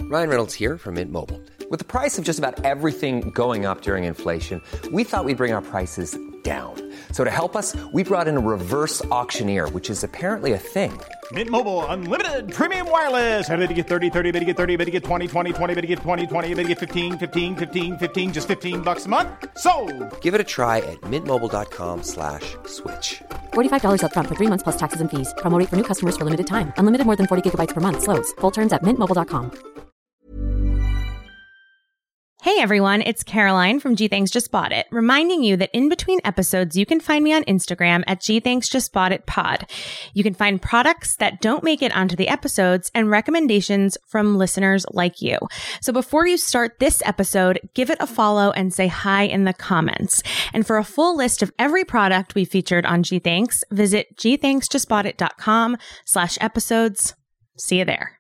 Ryan Reynolds here from Mint Mobile. With the price of just about everything going up during inflation, we thought we'd bring our prices down. So to help us, we brought in a reverse auctioneer, which is apparently a thing. Mint Mobile Unlimited Premium Wireless. How to get 30, 30, bit to get 30, bit to get 20, 20, 20, bit to get 20, 20, bit to get 15, 15, 15, 15, just $15 a month? Sold! Give it a try at mintmobile.com/switch. $45 up front for 3 months plus taxes and fees. Promo rate for new customers for limited time. Unlimited more than 40 gigabytes per month. Slows full terms at mintmobile.com. Hey everyone, it's Caroline from G Thanks Just Bought It, reminding you that in between episodes, you can find me on Instagram at G Thanks Just Bought It Pod. You can find products that don't make it onto the episodes and recommendations from listeners like you. So before you start this episode, give it a follow and say hi in the comments. And for a full list of every product we featured on G Thanks, visit gthanksjustboughtit.com/episodes. See you there.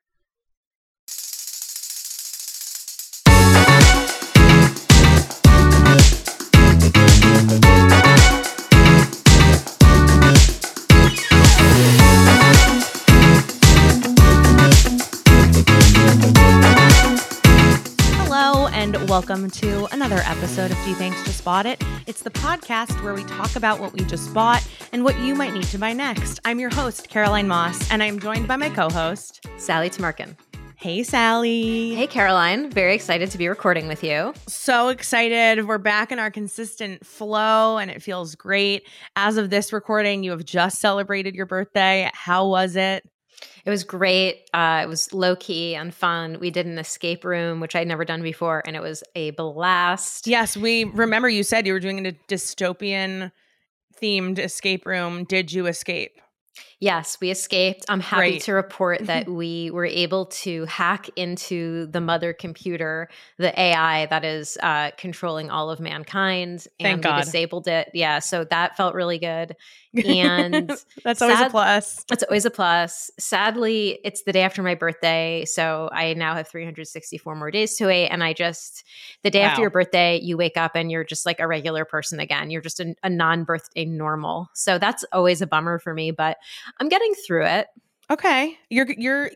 Hello, and welcome to another episode of G Thanks Just Bought It. It's the podcast where we talk about what we just bought and what you might need to buy next. I'm your host, Caroline Moss, and I'm joined by my co-host, Sally Tamarkin. Hey, Sally. Hey, Caroline. Very excited to be recording with you. So excited. We're back in our consistent flow, and it feels great. As of this recording, you have just celebrated your birthday. How was it? It was great. It was low-key and fun. We did an escape room, which I'd never done before, and it was a blast. Yes, we remember you said you were doing a dystopian-themed escape room. Did you escape? Yes, we escaped. I'm happy Great. to report that we were able to hack into the mother computer, the AI that is controlling all of mankind. Thank and God. we disabled it. Yeah, so that felt really good. And That's always a plus. It's always a plus. Sadly, it's the day after my birthday, so I now have 364 more days to wait. And the day after Wow. your birthday, you wake up and you're just like a regular person again. You're just a non-birthday normal. So that's always a bummer for me, but I'm getting through it. Okay, you're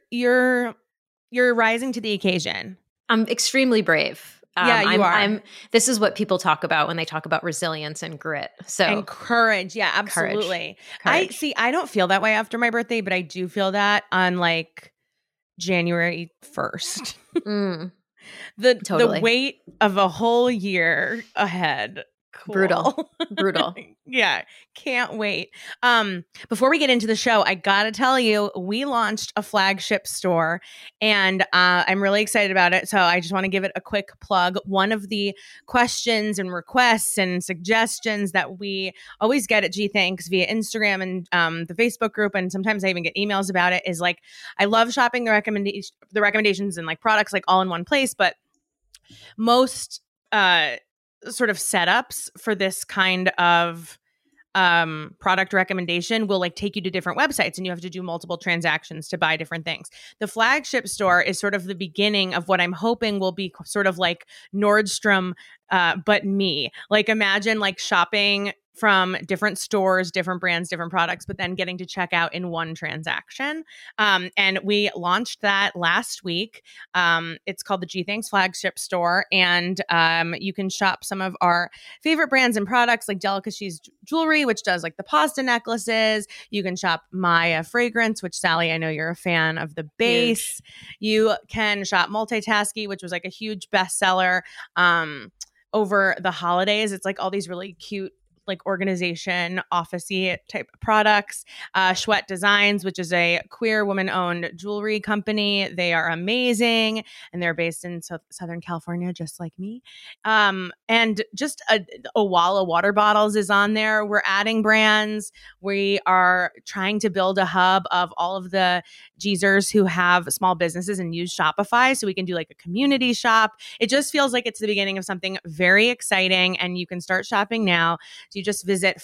rising to the occasion. I'm extremely brave. Yeah, you are. This is what people talk about when they talk about resilience and grit. So And courage. Yeah, absolutely. Courage. I don't feel that way after my birthday, but I do feel that on like January 1st. The Totally. weight of a whole year ahead. Cool. Brutal. Yeah, can't wait. Before we get into the show, I gotta tell you, we launched a flagship store, and I'm really excited about it. So I just want to give it a quick plug. One of the questions and requests and suggestions that we always get at G Thanks via Instagram and the Facebook group, and sometimes I even get emails about it, is like, I love shopping the recommendations and like products like all in one place, but most sort of setups for this kind of product recommendation will like take you to different websites and you have to do multiple transactions to buy different things. The flagship store is sort of the beginning of what I'm hoping will be sort of like Nordstrom, but me. Like imagine like shopping from different stores, different brands, different products, but then getting to check out in one transaction. And we launched that last week. It's called the G Thanks Flagship Store. And you can shop some of our favorite brands and products like Delicacies Jewelry, which does like the pasta necklaces. You can shop Maya Fragrance, which Sally, I know you're a fan of the base. You can shop Multitasky, which was like a huge bestseller over the holidays. It's like all these really cute like organization, office-y type products. Chouette Designs, which is a queer woman-owned jewelry company. They are amazing, and they're based in Southern California, just like me. And just Owala water bottles is on there. We're adding brands. We are trying to build a hub of all of the Geezers who have small businesses and use Shopify, so we can do like a community shop. It just feels like it's the beginning of something very exciting, and you can start shopping now. So you just visit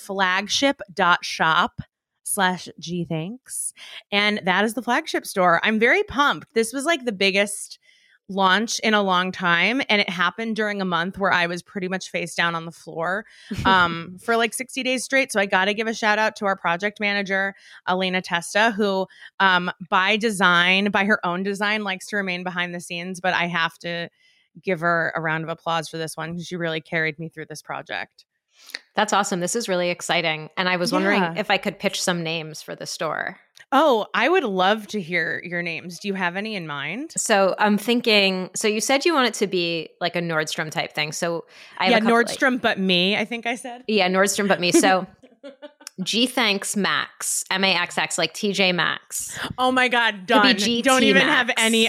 flagship.shop/GThanks. And that is the flagship store. I'm very pumped. This was like the biggest launch in a long time, and it happened during a month where I was pretty much face down on the floor for like 60 days straight. So I got to give a shout out to our project manager, Elena Testa, who by her own design, likes to remain behind the scenes, but I have to give her a round of applause for this one because she really carried me through this project. That's awesome. This is really exciting. And I was wondering if I could pitch some names for the store. Oh, I would love to hear your names. Do you have any in mind? So I'm thinking, so you said you want it to be like a Nordstrom type thing. So I have Nordstrom, but me, I think I said. Yeah, Nordstrom, but me. So G Thanks Max, MAXX, like TJ Maxx. Oh my God, done. Don't even have any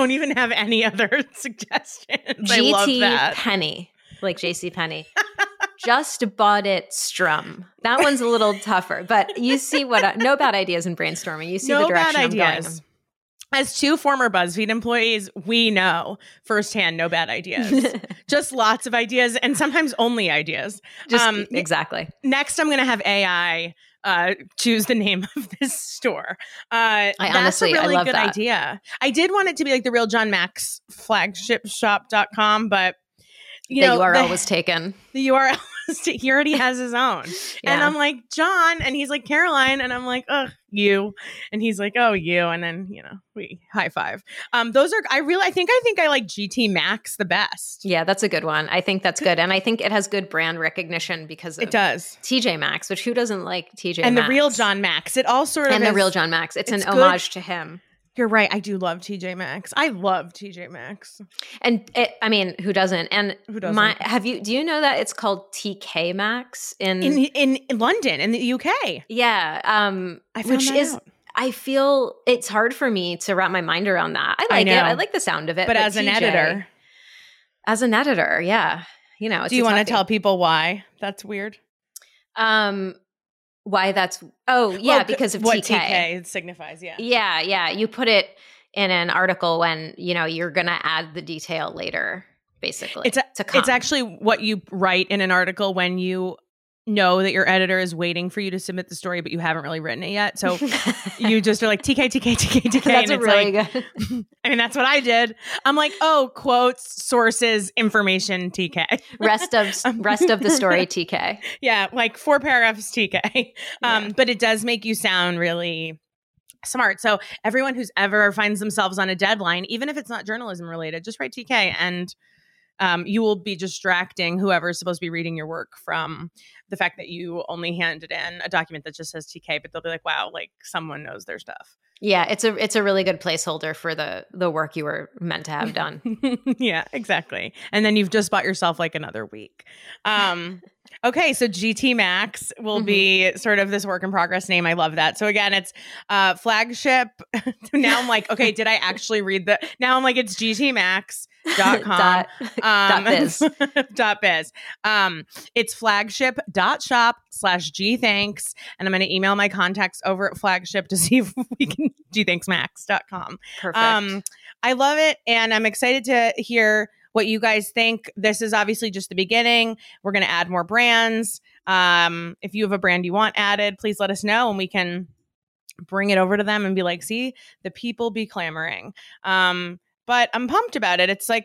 other suggestions. I love that. Penny, like JC Penney. Just bought it Strum. That one's a little tougher, but you see no bad ideas in brainstorming. You see the direction I'm going. As two former BuzzFeed employees, we know firsthand no bad ideas. Just lots of ideas, and sometimes only ideas. Exactly. Next, I'm going to have AI choose the name of this store. That's a really good idea. I did want it to be like the Real John Max flagshipshop.com, but the URL was taken. The URL he already has his own. Yeah. And I'm like, John, and he's like, Caroline, and I'm like, ugh, you. And he's like, oh, you. And then, we high five. Those are, I think I like GT Maxx the best. Yeah, that's a good one. I think that's good. And I think it has good brand recognition because of it does. TJ Maxx, which who doesn't like TJ Maxx? And the Real John Max. It all sort of And the Real John Max. It's an homage to him. You're right. I do love TJ Maxx. I love TJ Maxx. And who doesn't? And who doesn't? Do you know that it's called TK Maxx in London, in the UK? Yeah. I found that out. I feel it's hard for me to wrap my mind around that. I like it. I like the sound of it. But as an editor, yeah. It's do you want to tell people why that's weird? Why that's because of what TK signifies. Yeah you put it in an article when you're gonna add the detail later, basically. It's actually what you write in an article when you know that your editor is waiting for you to submit the story, but you haven't really written it yet. So you just are like TK. That's and really good. I mean, that's what I did. I'm like, quotes, sources, information, TK. Rest of the story, TK. Yeah, like 4 paragraphs, TK. But it does make you sound really smart. So everyone who's ever finds themselves on a deadline, even if it's not journalism related, just write TK and you will be distracting whoever's supposed to be reading your work from the fact that you only handed in a document that just says TK, but they'll be like, wow, like someone knows their stuff. Yeah, it's a really good placeholder for the work you were meant to have done. Yeah, exactly. And then you've just bought yourself like another week. Okay, so GT Maxx will be sort of this work in progress name. I love that. So again, it's flagship. Now I'm like, okay, did I actually read the? Now I'm like, it's gtmax.com .biz. It's flagship.shop/gthanks, and I'm going to email my contacts over at flagship to see if we can gthanksmax.com. Perfect. I love it, and I'm excited to hear what you guys think. This is obviously just the beginning. We're going to add more brands. If you have a brand you want added, please let us know and we can bring it over to them and be like, see, the people be clamoring. But I'm pumped about it. It's like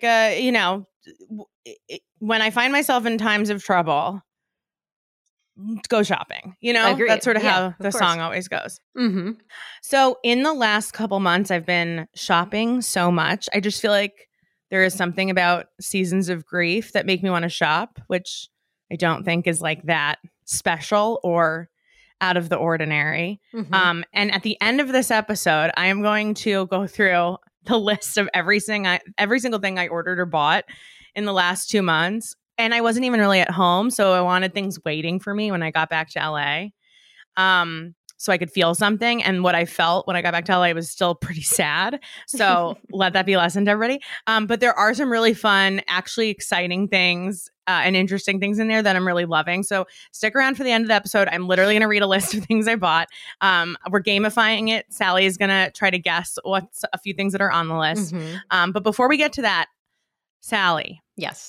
when I find myself in times of trouble, go shopping. Agreed. That's sort of how the song always goes. Mm-hmm. So in the last couple months, I've been shopping so much. I just feel like there is something about seasons of grief that make me want to shop, which I don't think is like that special or out of the ordinary. Mm-hmm. And at the end of this episode, I am going to go through the list of every single thing I ordered or bought in the last 2 months. And I wasn't even really at home, so I wanted things waiting for me when I got back to LA. So I could feel something. And what I felt when I got back to LA was still pretty sad. So let that be a lesson to everybody. But there are some really fun, actually exciting things and interesting things in there that I'm really loving. So stick around for the end of the episode. I'm literally going to read a list of things I bought. We're gamifying it. Sally is going to try to guess what's a few things that are on the list. Mm-hmm. But before we get to that, Sally. Yes.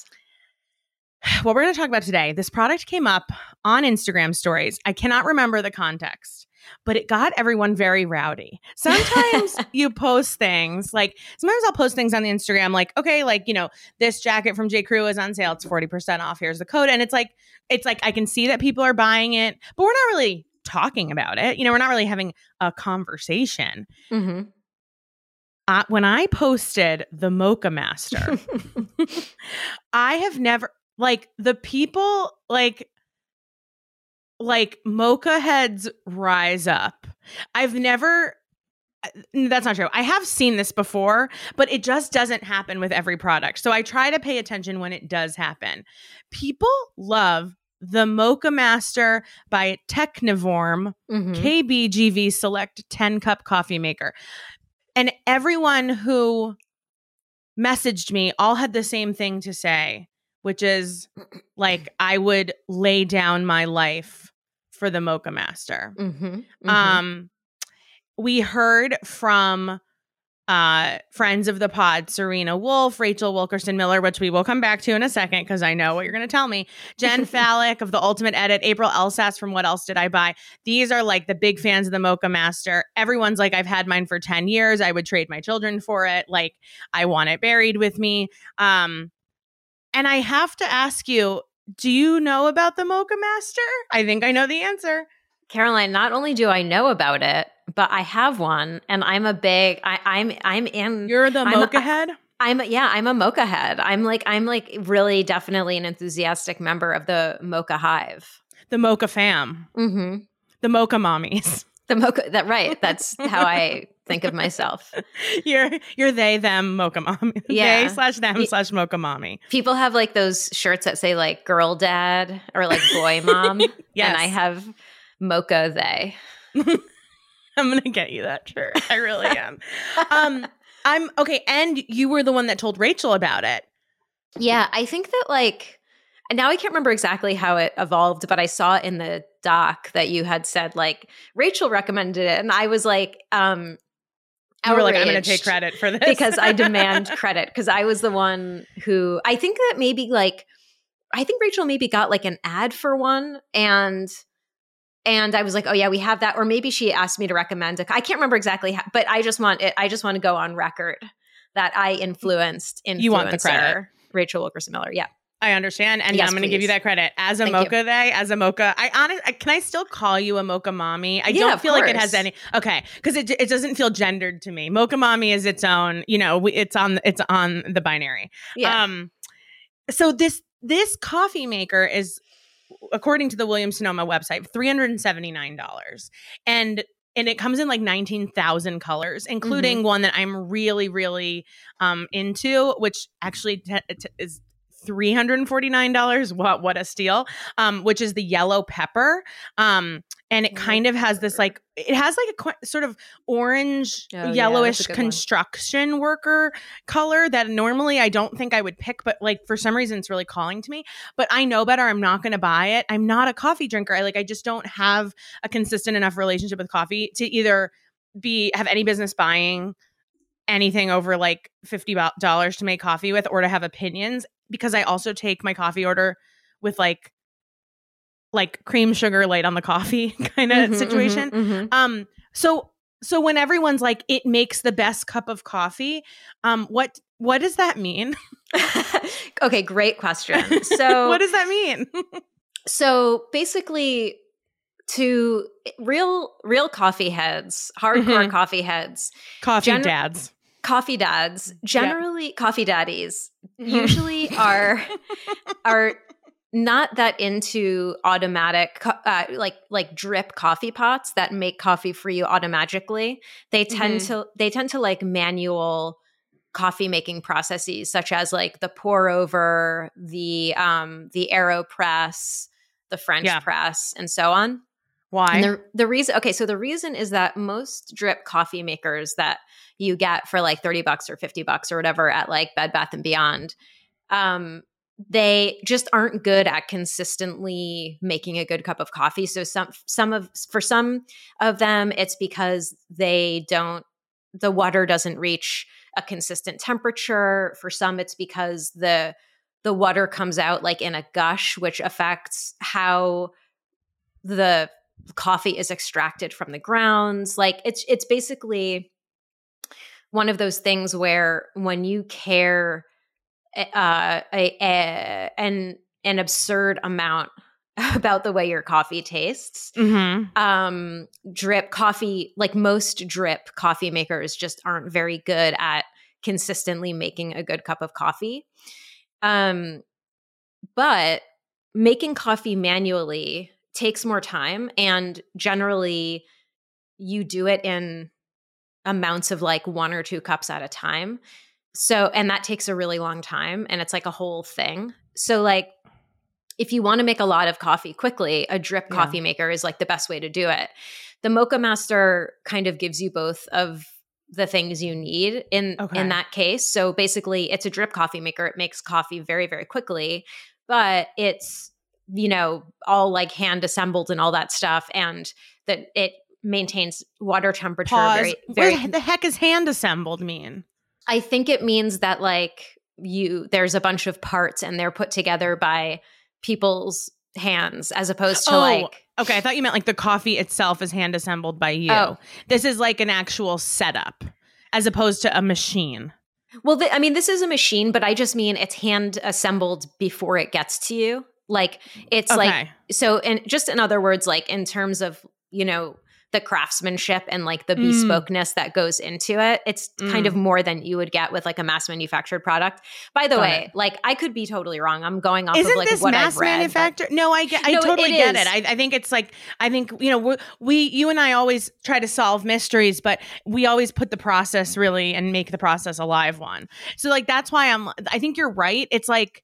What we're going to talk about today, this product came up on Instagram stories. I cannot remember the context, but it got everyone very rowdy. Sometimes you post things like, sometimes I'll post things on the Instagram like, okay, like, you know, this jacket from J. Crew is on sale. It's 40% off. Here's the code. And it's like I can see that people are buying it, but we're not really talking about it. You know, we're not really having a conversation. Mm-hmm. When I posted the Mocha Master, I have never, like, the people, like mocha heads rise up. I've never, that's not true. I have seen this before, but it just doesn't happen with every product. So I try to pay attention when it does happen. People love the Mocha Master by Technivorm KBGV Select 10-cup coffee maker. And everyone who messaged me all had the same thing to say, which is like, I would lay down my life for the Mocha Master. We heard from friends of the pod, Serena Wolf, Rachel Wilkerson Miller, which we will come back to in a second because I know what you're going to tell me. Jen Fallick of The Ultimate Edit, April Elsas from What Else Did I Buy? These are like the big fans of the Mocha Master. Everyone's like, I've had mine for 10 years. I would trade my children for it. Like, I want it buried with me. And I have to ask you, do you know about the Mocha Master? I think I know the answer. Caroline, not only do I know about it, but I have one, and I'm a big. I'm in. You're the mocha head. I'm a mocha head. I'm like really definitely an enthusiastic member of the Mocha Hive, the Mocha fam, the Mocha mommies, the Mocha. Right. That's how I think of myself. You're they them Mocha mommy. Yeah. They/them/ Mocha mommy. People have like those shirts that say like girl dad or like boy mom. Yes. And I have Mocha they. I'm going to get you that shirt. I really am. I'm okay. And you were the one that told Rachel about it. Yeah. I think that like, now I can't remember exactly how it evolved, but I saw it in the doc that you had said like Rachel recommended it. And I was like, you were like, I'm going to take credit for this. Because I demand credit because I was the one who, I think Rachel maybe got like an ad for one and I was like, oh yeah, we have that. Or maybe she asked me to recommend it. I can't remember exactly how, but I just want to go on record that I influenced you want the credit. Rachel Wilkerson Miller. Yeah. I understand. And yes, I'm going to give you that credit. As a Mocha they, as a Mocha, can I still call you a Mocha mommy? I don't feel like it has any, okay. Cause it doesn't feel gendered to me. Mocha mommy is its own, you know, it's on the binary. Yeah. So this coffee maker is, according to the Williams-Sonoma website, $379. And it comes in like 19,000 colors, including one that I'm really, really into, which actually is $349. What a steal. Which is the yellow pepper. And it kind of has this like, it has like a sort of orange, yellowish construction worker color that normally I don't think I would pick, but like for some reason it's really calling to me. But I know better. I'm not going to buy it. I'm not a coffee drinker. I just don't have a consistent enough relationship with coffee to either have any business buying anything over like $50 to make coffee with, or to have opinions, because I also take my coffee order with like cream sugar light on the coffee kind of situation. So when everyone's like, it makes the best cup of coffee, what does that mean? Okay, great question. So what does that mean? So basically, to real coffee heads, hardcore coffee heads, coffee dads, generally coffee daddies usually are not that into automatic like drip coffee pots that make coffee for you automatically. They tend to like manual coffee making processes, such as like the pour over, the AeroPress, the French press, and so on. Why? And the reason is that most drip coffee makers that you get for like $30 or $50 or whatever at like Bed Bath & Beyond, they just aren't good at consistently making a good cup of coffee. So for some of them, it's because the water doesn't reach a consistent temperature. For some, it's because the water comes out like in a gush, which affects how the coffee is extracted from the grounds. Like it's basically one of those things where when you care an absurd amount about the way your coffee tastes, drip coffee, like most drip coffee makers just aren't very good at consistently making a good cup of coffee. But making coffee manually takes more time, and generally you do it in amounts of like 1 or 2 cups at a time. So, and that takes a really long time, and it's like a whole thing. So like if you want to make a lot of coffee quickly, a drip coffee maker is like the best way to do it. The Mocha Master kind of gives you both of the things you need in that case. So basically it's a drip coffee maker. It makes coffee very, very quickly, but it's, you know, all like hand assembled and all that stuff. And that it maintains water temperature. Pause. What the heck is hand assembled mean? I think it means that like there's a bunch of parts and they're put together by people's hands as opposed to okay, I thought you meant like the coffee itself is hand assembled by you. This is like an actual setup as opposed to a machine. Well, I mean, this is a machine, but I just mean it's hand assembled before it gets to you. Like it's like, so, and just in other words, like in terms of, you know, the craftsmanship and like the bespokeness that goes into it, it's kind of more than you would get with like a mass manufactured product. By the way, like I could be totally wrong. I'm going off of like this what mass I've read. Manufactured? No, I totally get it. I think it's like, I think, you know, you and I always try to solve mysteries, but we always put the process really and make the process a live one. So like, that's why I think you're right. It's like,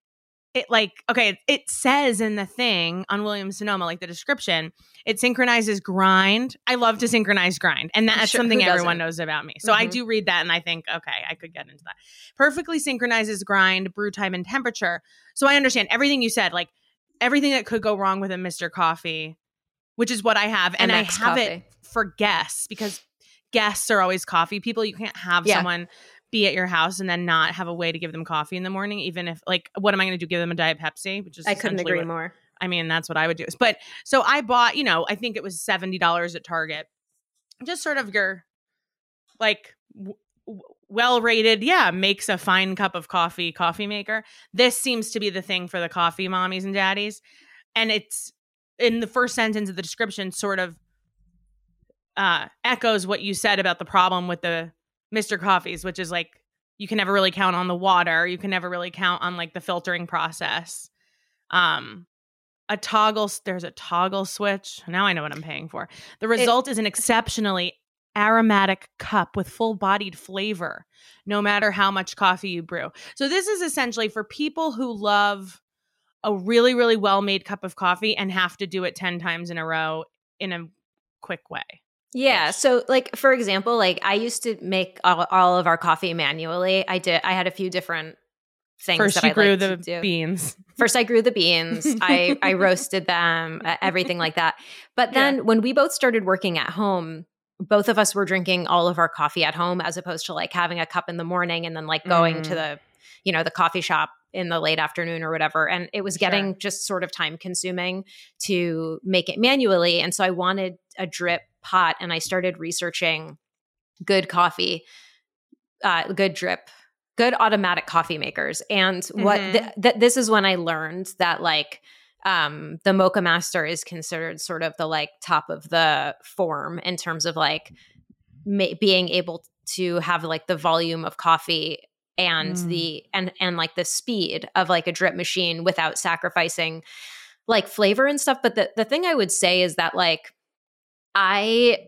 it says in the thing on Williams Sonoma, like the description, it synchronizes grind. I love to synchronize grind. And that's something everyone knows about me. So I do read that and I think, okay, I could get into that. Perfectly synchronizes grind, brew time, and temperature. So I understand everything you said, like everything that could go wrong with a Mr. Coffee, which is what I have. And I have it for guests because guests are always coffee people. You can't have someone be at your house and then not have a way to give them coffee in the morning, even if like, what am I going to do? Give them a Diet Pepsi? Which is I couldn't agree more. I mean, that's what I would do. But so I bought, you know, I think it was $70 at Target. Just sort of your like well rated, makes a fine cup of coffee maker. This seems to be the thing for the coffee mommies and daddies. And it's in the first sentence of the description sort of echoes what you said about the problem with the Mr. Coffees, which is like you can never really count on the water. You can never really count on like the filtering process. There's a toggle switch. Now I know what I'm paying for. The result is an exceptionally aromatic cup with full-bodied flavor, no matter how much coffee you brew. So this is essentially for people who love a really, really well-made cup of coffee and have to do it 10 times in a row in a quick way. Yeah. So like, for example, like I used to make all of our coffee manually. I had a few different things First that I grew liked the to do. beans. First I grew the beans. I roasted them, everything like that. But then when we both started working at home, both of us were drinking all of our coffee at home as opposed to like having a cup in the morning and then like going to the, you know, the coffee shop in the late afternoon or whatever. And it was getting just sort of time consuming to make it manually. And so I wanted a drip pot and I started researching good coffee, good drip, good automatic coffee makers. And what this is when I learned that like the Mocha Master is considered sort of the like top of the form in terms of like being able to have like the volume of coffee and the and like the speed of like a drip machine without sacrificing like flavor and stuff. But the thing I would say is that like I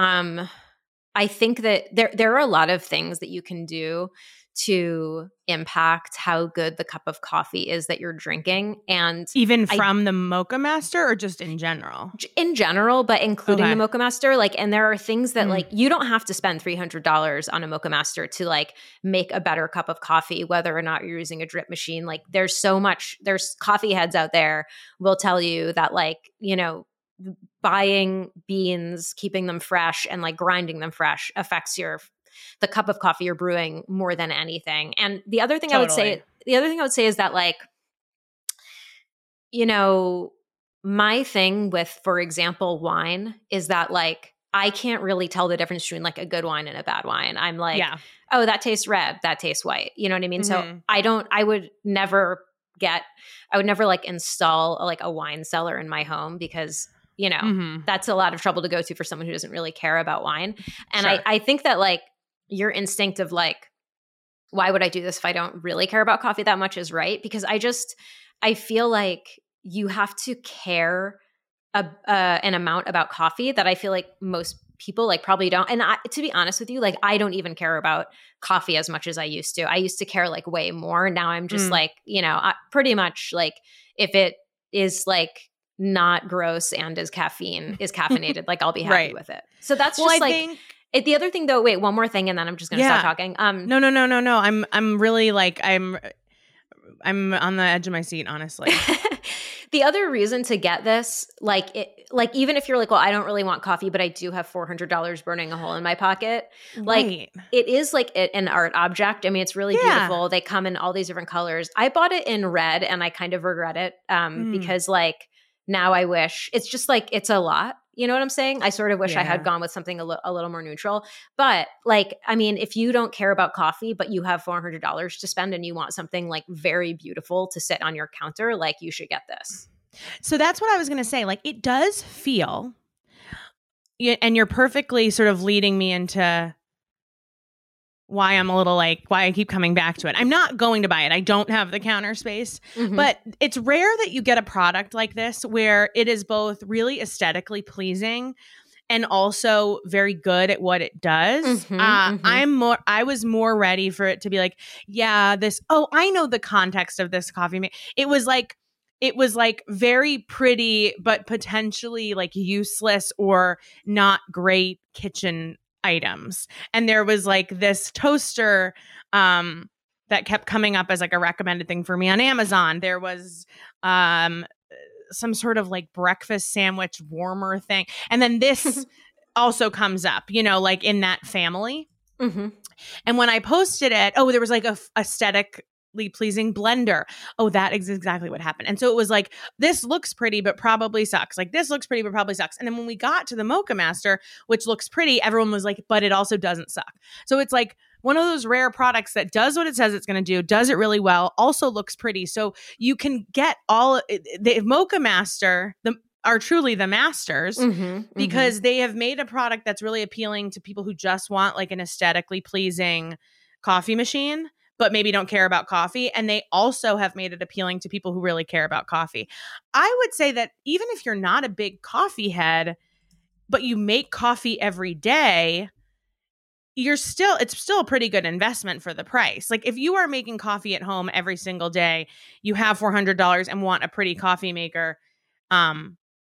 think that there are a lot of things that you can do to impact how good the cup of coffee is that you're drinking. And even from the Mocha Master or just in general? In general, but including the Mocha Master. Like, and there are things that like, you don't have to spend $300 on a Mocha Master to like make a better cup of coffee, whether or not you're using a drip machine. Like there's coffee heads out there will tell you that like, you know, buying beans, keeping them fresh and like grinding them fresh affects the cup of coffee you're brewing more than anything. And the other thing I would say is that like, you know, my thing with, for example, wine is that like I can't really tell the difference between like a good wine and a bad wine. I'm like, Yeah. oh, that tastes red, that tastes white. You know what I mean? So Mhm. I would never like install like a wine cellar in my home because, you know, Mhm. that's a lot of trouble to go to for someone who doesn't really care about wine. And Sure. I think that like your instinct of like, why would I do this if I don't really care about coffee that much is right. Because I feel like you have to care an amount about coffee that I feel like most people like probably don't. And to be honest with you, like I don't even care about coffee as much as I used to. I used to care like way more. Now I'm just like, you know, pretty much like if it is like not gross and is caffeinated, like I'll be happy Right. with it. So that's Well, just I like think the other thing though. Wait, one more thing, and then I'm just gonna stop talking. No. I'm really like I'm on the edge of my seat, honestly. The other reason to get this, like even if you're like, well, I don't really want coffee, but I do have $400 burning a hole in my pocket. Like Right. it is like an art object. I mean, it's really beautiful. They come in all these different colors. I bought it in red, and I kind of regret it because like now I wish it's just like it's a lot. You know what I'm saying? I sort of wish I had gone with something a little more neutral. But like, I mean, if you don't care about coffee, but you have $400 to spend and you want something like very beautiful to sit on your counter, like you should get this. So that's what I was going to say. Like it does feel, and you're perfectly sort of leading me into why I'm a little like, why I keep coming back to it. I'm not going to buy it. I don't have the counter space, but it's rare that you get a product like this where it is both really aesthetically pleasing and also very good at what it does. I was more ready for it to be like, yeah, I know the context of this coffee. It was like very pretty, but potentially like useless or not great kitchen items. And there was like this toaster that kept coming up as like a recommended thing for me on Amazon. There was some sort of like breakfast sandwich warmer thing. And then this also comes up, you know, like in that family. And when I posted it, there was like a aesthetically pleasing blender. Oh, that is exactly what happened. And so it was like, this looks pretty, but probably sucks. Like this looks pretty, but probably sucks. And then when we got to the Mocha Master, which looks pretty, everyone was like, but it also doesn't suck. So it's like one of those rare products that does what it says it's going to do, does it really well, also looks pretty. So you can get the Mocha Master, are truly the masters because they have made a product that's really appealing to people who just want like an aesthetically pleasing coffee machine, but maybe don't care about coffee. And they also have made it appealing to people who really care about coffee. I would say that even if you're not a big coffee head, but you make coffee every day, it's still a pretty good investment for the price. Like if you are making coffee at home every single day, you have $400 and want a pretty coffee maker, and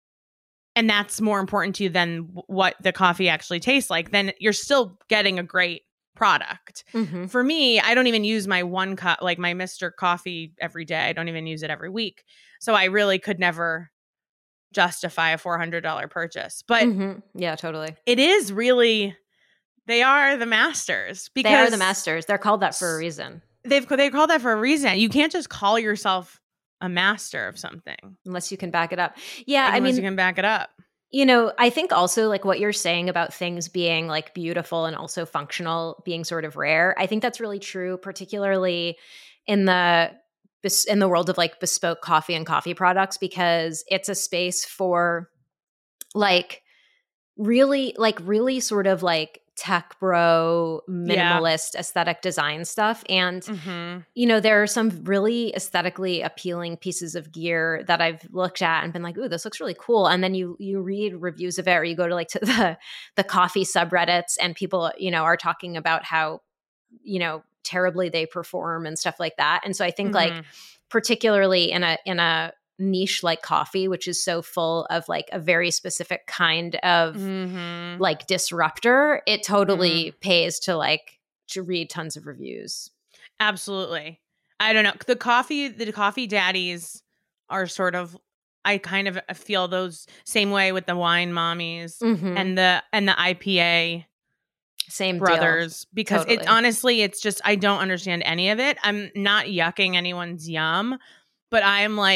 that's more important to you than what the coffee actually tastes like, then you're still getting a great product. For me, I don't even use my one cup, like my Mr. Coffee every day. I don't even use it every week. So I really could never justify a $400 purchase. But yeah, totally. It is really, they are the masters. Because they are the masters. They're called that for a reason. They call that for a reason. You can't just call yourself a master of something unless you can back it up. Yeah, unless you can back it up. You know, I think also like what you're saying about things being like beautiful and also functional being sort of rare. I think that's really true, particularly in the world of like bespoke coffee and coffee products, because it's a space for like really sort of like tech bro, minimalist aesthetic design stuff. And, you know, there are some really aesthetically appealing pieces of gear that I've looked at and been like, ooh, this looks really cool. And then you read reviews of it, or you go to like to the coffee subreddits, and people, you know, are talking about how, you know, terribly they perform and stuff like that. And so I think like particularly in a niche like coffee, which is so full of like a very specific kind of like disruptor, it totally pays to read tons of reviews. Absolutely. I don't know. The coffee daddies are sort of, I kind of feel those same way with the wine mommies and the IPA same brothers deal. Because totally. Honestly, it's just, I don't understand any of it. I'm not yucking anyone's yum, but I'm like,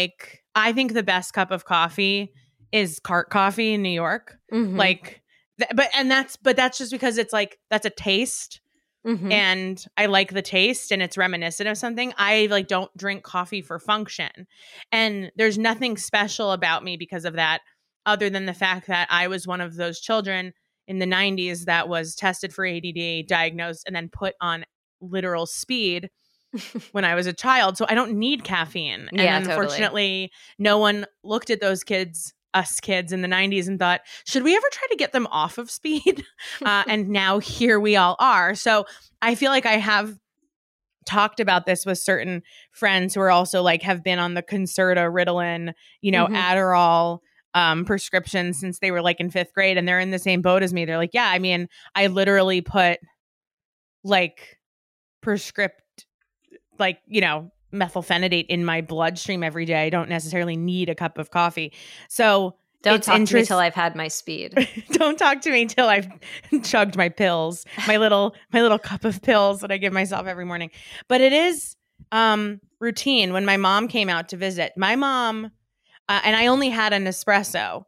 I think the best cup of coffee is Cart Coffee in New York. Mhm. Like, but that's just because it's like, that's a taste. Mhm. And I like the taste and it's reminiscent of something. I like don't drink coffee for function. And there's nothing special about me because of that, other than the fact that I was one of those children in the 90s that was tested for ADD, diagnosed, and then put on literal speed when I was a child. So I don't need caffeine. And Yeah, totally. unfortunately, no one looked at those kids, us kids in the 90s, and thought, should we ever try to get them off of speed? And now here we all are. So I feel like I have talked about this with certain friends who are also like have been on the Concerta, Ritalin, Mhm. Adderall prescriptions since they were like in 5th grade, and they're in the same boat as me. They're like, yeah, I mean, I literally put like prescript, like, methylphenidate in my bloodstream every day. I don't necessarily need a cup of coffee. So Don't talk to me till I've had my speed. don't talk to me till I've chugged my pills, my little cup of pills that I give myself every morning. But it is routine. When my mom came out to visit, my mom, and I only had an espresso.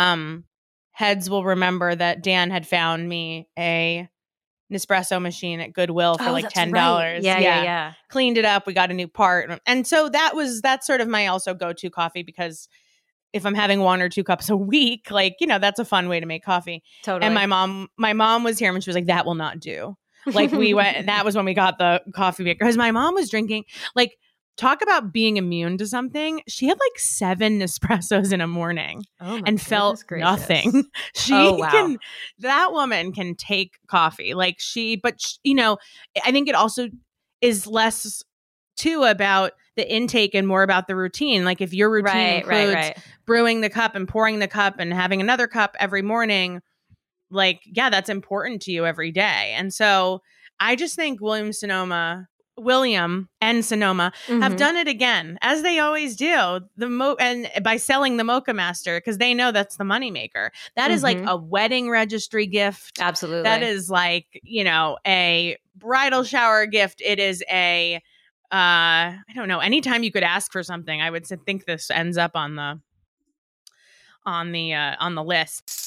Heads will remember that Dan had found me an espresso machine at Goodwill for like $10. Right. Yeah. Cleaned it up. We got a new part. And so that's sort of my also go-to coffee, because if I'm having 1 or 2 cups a week, like, that's a fun way to make coffee. Totally. And my mom was here and she was like, that will not do. Like we went, that was when we got the coffee maker, because my mom was drinking, like, talk about being immune to something. She had like 7 espressos in a morning and felt nothing. That woman can take coffee. Like I think it also is less too about the intake and more about the routine. Like if your routine includes brewing the cup and pouring the cup and having another cup every morning, like, yeah, that's important to you every day. And so I just think William and Sonoma have done it again, as they always do. And by selling the Mocha Master, because they know that's the moneymaker. That is like a wedding registry gift. Absolutely. That is like, a bridal shower gift. It is a I don't know. Anytime you could ask for something, I would think this ends up on the list.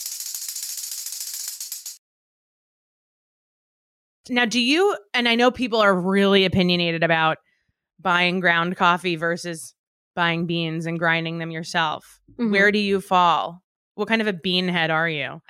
Now, and I know people are really opinionated about buying ground coffee versus buying beans and grinding them yourself. Mm-hmm. Where do you fall? What kind of a bean head are you?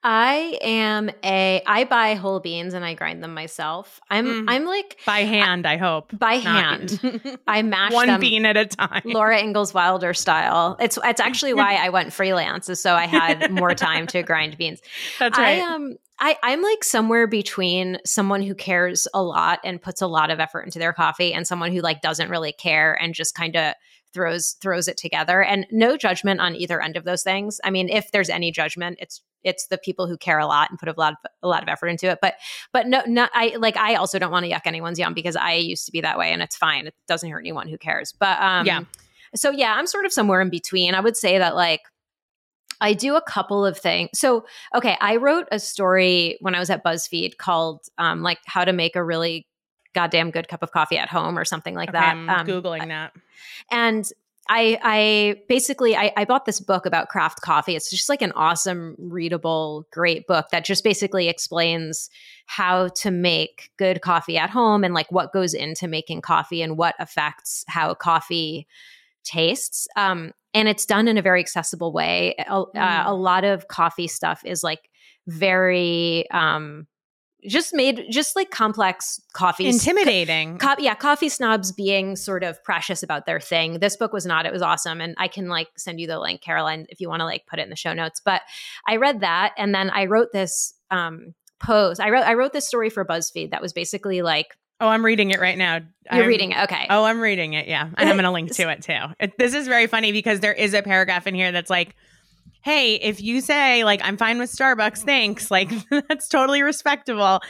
I buy whole beans and I grind them myself. I'm like by hand, I hope. By hand. I mash one them bean at a time. Laura Ingalls Wilder style. It's actually why I went freelance, is so I had more time to grind beans. That's right. I'm like somewhere between someone who cares a lot and puts a lot of effort into their coffee and someone who like doesn't really care and just kind of throws it together. And no judgment on either end of those things. I mean, if there's any judgment, it's the people who care a lot and put a lot of effort into it. But I also don't want to yuck anyone's yum, because I used to be that way and it's fine. It doesn't hurt anyone who cares. But So yeah, I'm sort of somewhere in between. I would say that like I do a couple of things. So, okay, I wrote a story when I was at BuzzFeed called like how to make a really goddamn good cup of coffee at home or something like that. I'm Googling that. And I basically bought this book about craft coffee. It's just like an awesome, readable, great book that just basically explains how to make good coffee at home and like what goes into making coffee and what affects how coffee tastes. And it's done in a very accessible way. A lot of coffee stuff is like very just like complex coffee. Intimidating. Coffee snobs being sort of precious about their thing. This book was not. It was awesome. And I can like send you the link, Caroline, if you want to like put it in the show notes. But I read that. And then I wrote this post. I wrote this story for BuzzFeed that was basically like, oh, I'm reading it right now. You're reading it. Okay. Oh, I'm reading it. Yeah. And I'm going to link to it too. This is very funny because there is a paragraph in here that's like, hey, if you say like, I'm fine with Starbucks, thanks. Like that's totally respectable.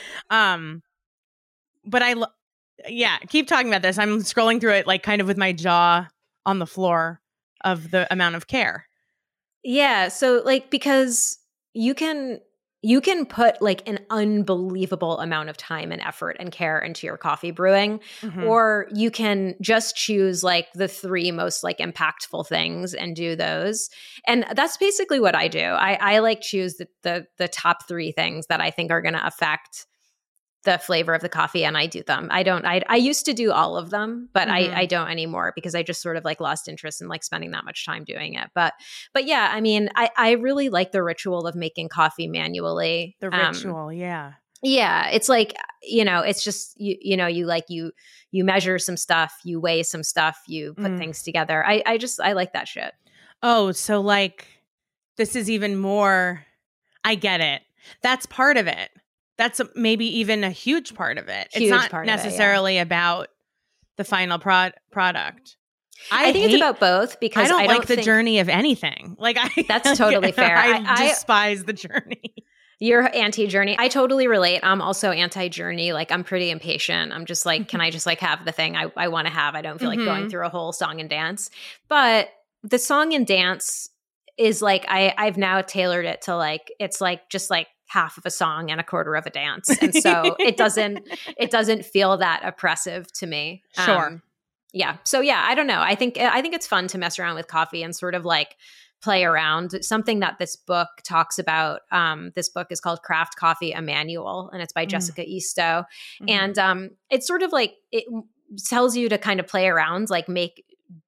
But keep talking about this. I'm scrolling through it like kind of with my jaw on the floor of the amount of care. Yeah. So like, because you can you can put like an unbelievable amount of time and effort and care into your coffee brewing, or you can just choose like the 3 most like impactful things and do those. And that's basically what I do. I like choose the top 3 things that I think are going to affect the flavor of the coffee, and I do them. I used to do all of them, but I don't anymore because I just sort of like lost interest in like spending that much time doing it. But yeah, I mean, I really like the ritual of making coffee manually. The ritual, yeah. Yeah, it's like, it's just you measure some stuff, you weigh some stuff, you put things together. I like that shit. Oh, so like this is even more, I get it. That's part of it. That's maybe even a huge part of it. It's not necessarily about the final product. I think it's about both because I don't like the journey of anything. Like that's totally fair. I despise the journey. You're anti-journey. I totally relate. I'm also anti-journey. Like I'm pretty impatient. I'm just like, can I just like have the thing I want to have? I don't feel like going through a whole song and dance. But the song and dance is like I've now tailored it to like it's like just like half of a song and a quarter of a dance, and so it doesn't feel that oppressive to me. Sure. Yeah. So yeah, I don't know. I think it's fun to mess around with coffee and sort of like play around. Something that this book talks about. This book is called Craft Coffee: A Manual, and it's by Jessica Eastoe, and it's sort of like it tells you to kind of play around, like make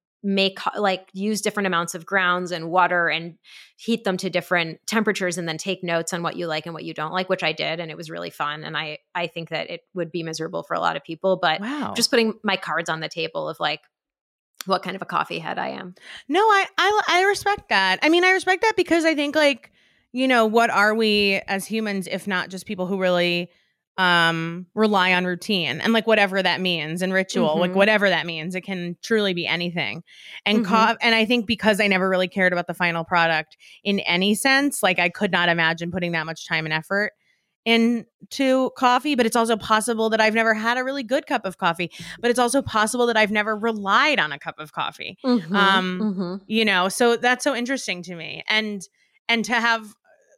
like use different amounts of grounds and water and heat them to different temperatures and then take notes on what you like and what you don't like, which I did. And it was really fun. And I think that it would be miserable for a lot of people, but just putting my cards on the table of like what kind of a coffee head I am. No, I respect that. I mean, I respect that because I think like, what are we as humans, if not just people who really rely on routine and like whatever that means and ritual, like whatever that means, it can truly be anything. And and I think because I never really cared about the final product in any sense, like I could not imagine putting that much time and effort into coffee. But it's also possible that I've never had a really good cup of coffee, but it's also possible that I've never relied on a cup of coffee. So that's so interesting to me. And to have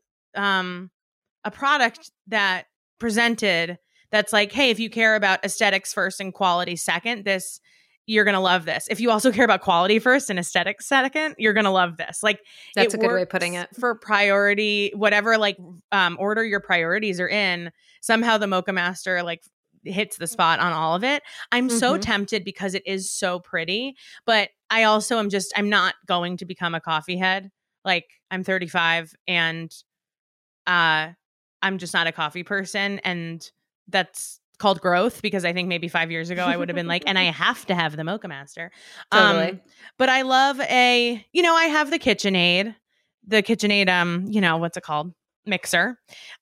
a product that presented that's like, hey, if you care about aesthetics first and quality second, you're gonna love this. If you also care about quality first and aesthetics second, you're gonna love this. Like that's a good way of putting it. For priority, whatever like order your priorities are in, somehow the Mocha Master like hits the spot on all of it. I'm so tempted because it is so pretty, but I also I'm not going to become a coffee head. Like I'm 35 and I'm just not a coffee person, and that's called growth because I think maybe 5 years ago I would have been like, and I have to have the Mocha Master. Totally. But I love I have the KitchenAid, what's it called? Mixer.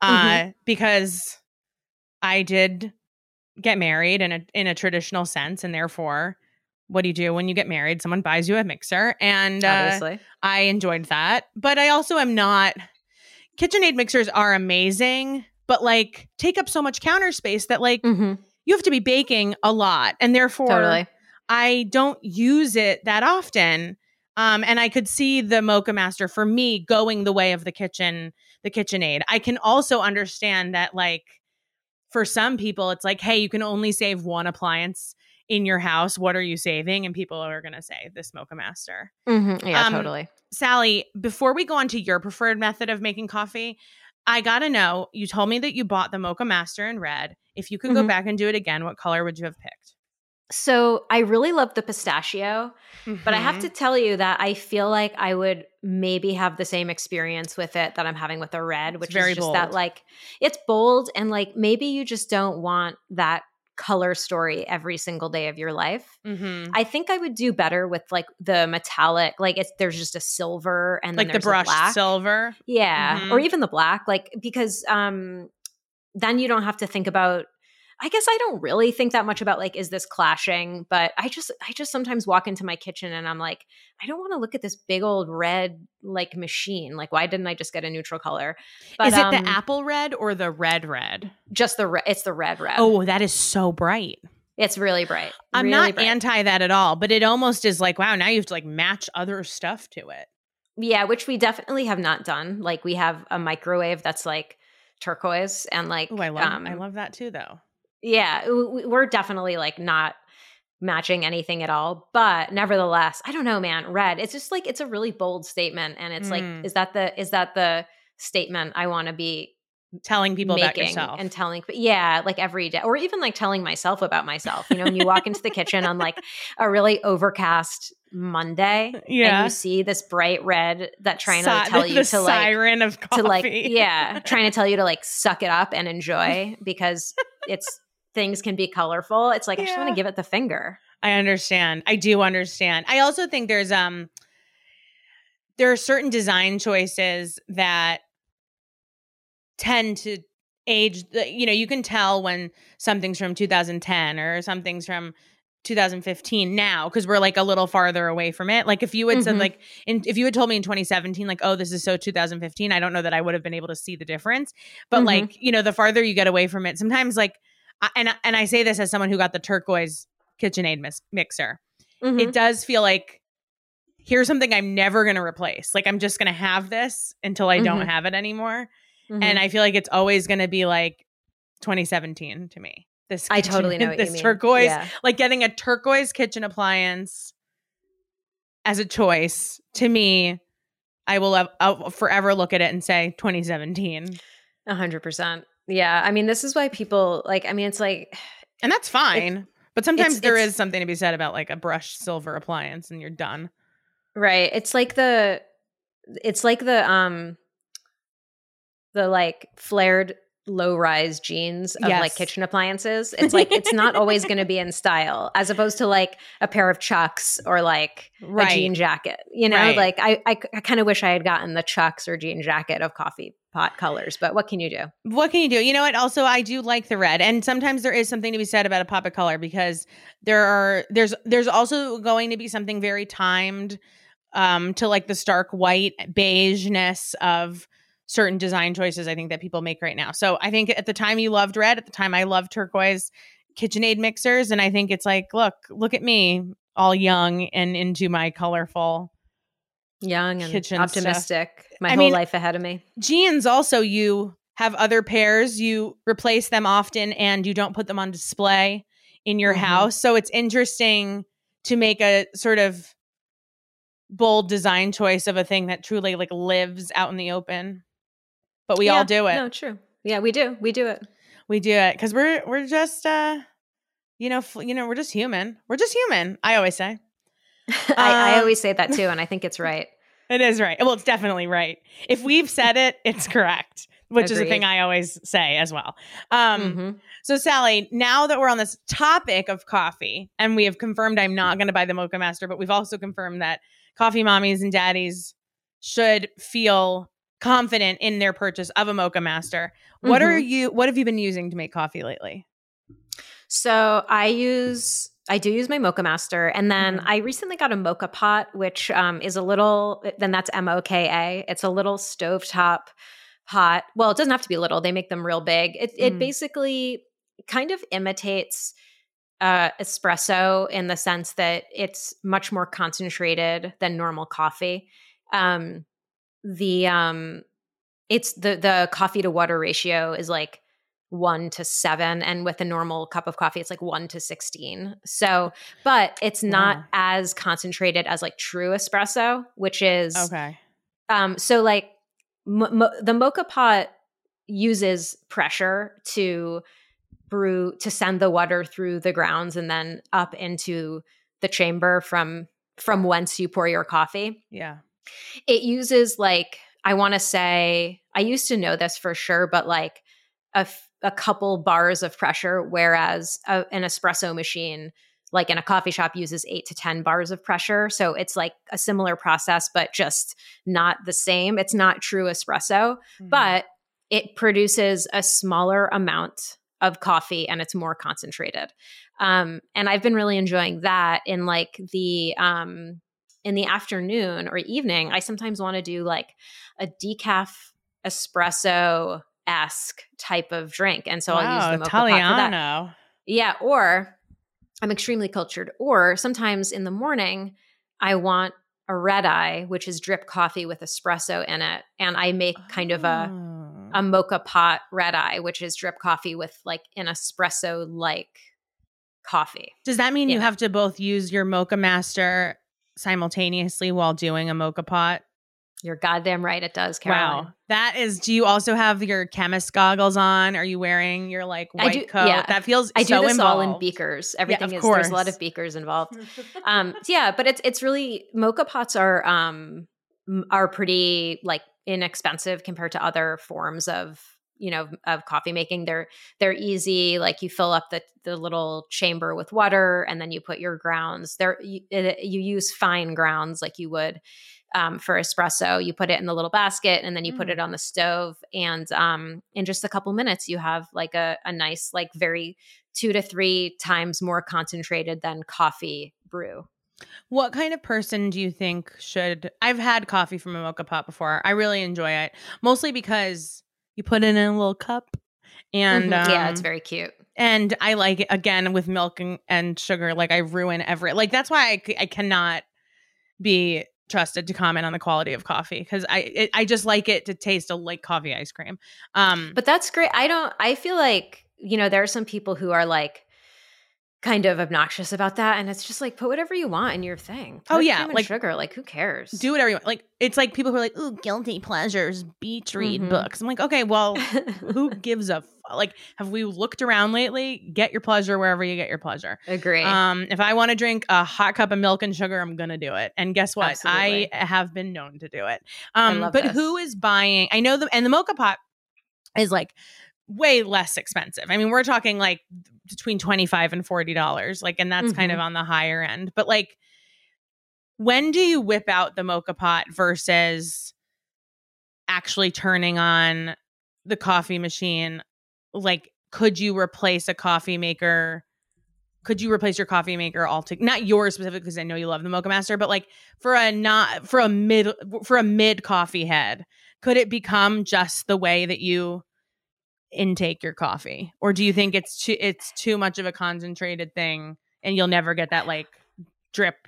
Because I did get married in a traditional sense, and therefore what do you do when you get married? Someone buys you a mixer, and obviously I enjoyed that. But I also am not KitchenAid mixers are amazing, but like take up so much counter space that like you have to be baking a lot. And therefore I don't use it that often. And I could see the Mocha Master for me going the way of the KitchenAid. I can also understand that like for some people it's like, hey, you can only save one appliance in your house. What are you saving? And people are going to say this Mocha Master. Yeah, totally. Sally, before we go on to your preferred method of making coffee, I got to know, you told me that you bought the Mocha Master in red. If you could go back and do it again, what color would you have picked? So I really love the pistachio, but I have to tell you that I feel like I would maybe have the same experience with it that I'm having with the red, which is just bold. That like, it's bold and like maybe you just don't want that color story every single day of your life. I think I would do better with like the metallic, like there's just a silver and then like the brushed silver. Yeah. Or even the black, like, because then you don't have to think about, I guess I don't really think that much about like, is this clashing? But I just sometimes walk into my kitchen and I'm like, I don't want to look at this big old red like machine. Like, why didn't I just get a neutral color? But, is it the apple red or the red? Just it's the red. Oh, that is so bright. It's really bright. I'm not anti that at all, but it almost is like, wow, now you have to like match other stuff to it. Yeah, which we definitely have not done. Like we have a microwave that's like turquoise and like Oh, I love that too though. Yeah, we're definitely like not matching anything at all, but nevertheless, I don't know, man, red. It's just like it's a really bold statement, and it's like, is that the statement I want to be telling people about making yourself and telling, like every day, or even like telling myself about myself? You know, when you walk into the kitchen on like a really overcast Monday, and you see this bright red that trying to tell you the to like siren of coffee. to like trying to tell you to like suck it up and enjoy because it's things can be colorful. It's like I just want to give it the finger. I understand. I do understand. I also think there are certain design choices that tend to age. You know, you can tell when something's from 2010 or something's from 2015 now because we're like a little farther away from it. Like if you had said like, if you had told me in 2017, like, oh, this is so 2015, I don't know that I would have been able to see the difference. But like, you know, the farther you get away from it, sometimes like, and I say this as someone who got the turquoise KitchenAid mixer. It does feel like here's something I'm never going to replace. Like I'm just going to have this until I don't have it anymore. And I feel like it's always going to be like 2017 to me. I totally know what you mean. Turquoise, like getting a turquoise kitchen appliance as a choice to me, I'll forever look at it and say 2017. 100%. Yeah. I mean, this is why people like, I mean, it's like, and that's fine. But sometimes there is something to be said about like a brushed silver appliance and you're done. Right. It's like the like flared low-rise jeans of like kitchen appliances. It's like it's not always going to be in style as opposed to like a pair of Chucks or like a jean jacket. You know, like I kind of wish I had gotten the Chucks or jean jacket of coffee pot colors, but what can you do? What can you do? You know what? Also, I do like the red, and sometimes there is something to be said about a pop of color because there's also going to be something very timed to like the stark white beigeness of certain design choices I think that people make right now. So I think at the time you loved red, at the time I loved turquoise KitchenAid mixers. And I think it's like, look at me all young and into my colorful young and kitchen optimistic. Stuff. My whole life ahead of me. Jeans also, you have other pairs, you replace them often and you don't put them on display in your house. So it's interesting to make a sort of bold design choice of a thing that truly like lives out in the open. But we all do it. No, true. Yeah, we do. We do it. We do it because we're just we're just human. We're just human. I always say. I always say that too, and I think it's right. It is right. Well, it's definitely right. If we've said it, it's correct, which is a thing I always say as well. So, Sally, now that we're on this topic of coffee, and we have confirmed I'm not going to buy the Mocha Master, but we've also confirmed that coffee mommies and daddies should feel confident in their purchase of a Mocha Master. What have you been using to make coffee lately? So I do use my Mocha Master, and then I recently got a Mocha Pot, which is a little, then that's MOKA. It's a little stovetop pot. Well, it doesn't have to be little. They make them real big. It basically kind of imitates espresso in the sense that it's much more concentrated than normal coffee. It's the coffee to water ratio is like 1:7, and with a normal cup of coffee it's like 1:16. So, but it's not as concentrated as like true espresso, which is so like the Mocha Pot uses pressure to send the water through the grounds and then up into the chamber from whence you pour your coffee. Yeah. It uses like, I want to say, I used to know this for sure, but like a couple bars of pressure, whereas an espresso machine, like in a coffee shop, uses 8 to 10 bars of pressure. So it's like a similar process, but just not the same. It's not true espresso, but it produces a smaller amount of coffee and it's more concentrated. And I've been really enjoying that in like in the afternoon or evening. I sometimes want to do like a decaf espresso-esque type of drink. And so I'll use the Mocha Pot for that. Yeah. Or I'm extremely cultured. Or sometimes in the morning, I want a red eye, which is drip coffee with espresso in it. And I make kind of a a mocha pot red eye, which is drip coffee with like an espresso like coffee. Does that mean you Yeah. have to both use your Mocha Master simultaneously while doing a mocha pot? You're goddamn right, it does, Caroline. Wow. That is, do you also have your chemist goggles on? Are you wearing your like white coat? Yeah. That feels I so do this all in involved. beakers. Everything of is there's a lot course. of beakers involved. Yeah, but it's really mocha pots are pretty like inexpensive compared to other forms of of coffee making. They're easy. Like you fill up the little chamber with water and then you put your grounds. You use fine grounds like you would for espresso. You put it in the little basket and then you put it on the stove. And in just a couple minutes, you have like a nice, like very 2 to 3 times more concentrated than coffee brew. What kind of person do you think should? I've had coffee from a mocha pot before. I really enjoy it, mostly because you put it in a little cup. And yeah, it's very cute. And I like it again with milk and sugar. Like I ruin like that's why I cannot be trusted to comment on the quality of coffee because I just like it to taste like coffee ice cream. But that's great. I feel like, there are some people who are like kind of obnoxious about that. And it's just like, put whatever you want in your thing. Put cream and like sugar. Like, who cares? Do whatever you want. Like, it's like people who are like, ooh, guilty pleasures, beach read books. I'm like, okay, well, who gives a like, have we looked around lately? Get your pleasure wherever you get your pleasure. Agree. If I want to drink a hot cup of milk and sugar, I'm going to do it. And guess what? Absolutely. I have been known to do it. I love but this. who is buying? I know and the mocha pot is like way less expensive. I mean, we're talking like between $25 and $40, like, and that's kind of on the higher end. But like, when do you whip out the mocha pot versus actually turning on the coffee machine? Like, could you replace a coffee maker? Could you replace your coffee maker altogether? Not yours specifically, because I know you love the Mocha Master, but like for a mid coffee head, could it become just the way that you intake your coffee, or do you think it's too much of a concentrated thing and you'll never get that like drip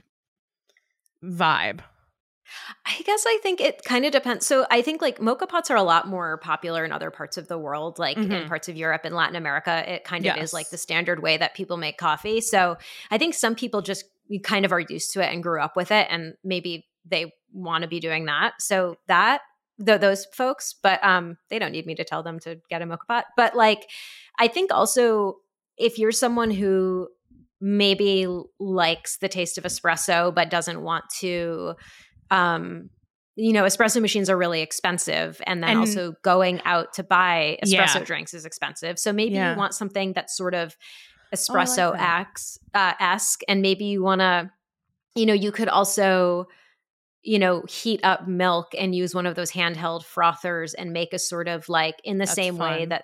vibe? I guess I think it kind of depends. So I think like mocha pots are a lot more popular in other parts of the world, like in parts of Europe and Latin America. It kind of is like the standard way that people make coffee. So I think some people just kind of are used to it and grew up with it, and maybe they want to be doing that. So those folks, but they don't need me to tell them to get a mocha pot. But like, I think also if you're someone who maybe likes the taste of espresso but doesn't want to, espresso machines are really expensive, and then also going out to buy espresso drinks is expensive. So maybe you want something that's sort of espresso-esque, and maybe you want to, you could also heat up milk and use one of those handheld frothers and make a sort of like in the same way in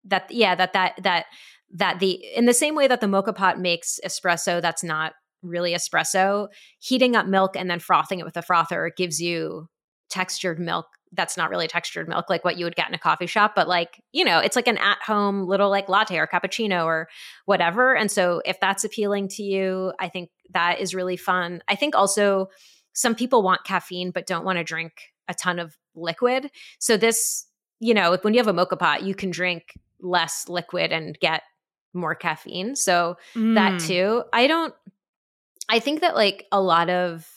the same way that the mocha pot makes espresso that's not really espresso, heating up milk and then frothing it with a frother gives you textured milk that's not really textured milk like what you would get in a coffee shop, but like, it's like an at-home little like latte or cappuccino or whatever. And so if that's appealing to you, I think that is really fun. I think also some people want caffeine but don't want to drink a ton of liquid. So this, when you have a mocha pot, you can drink less liquid and get more caffeine. So that too. I think that like a lot of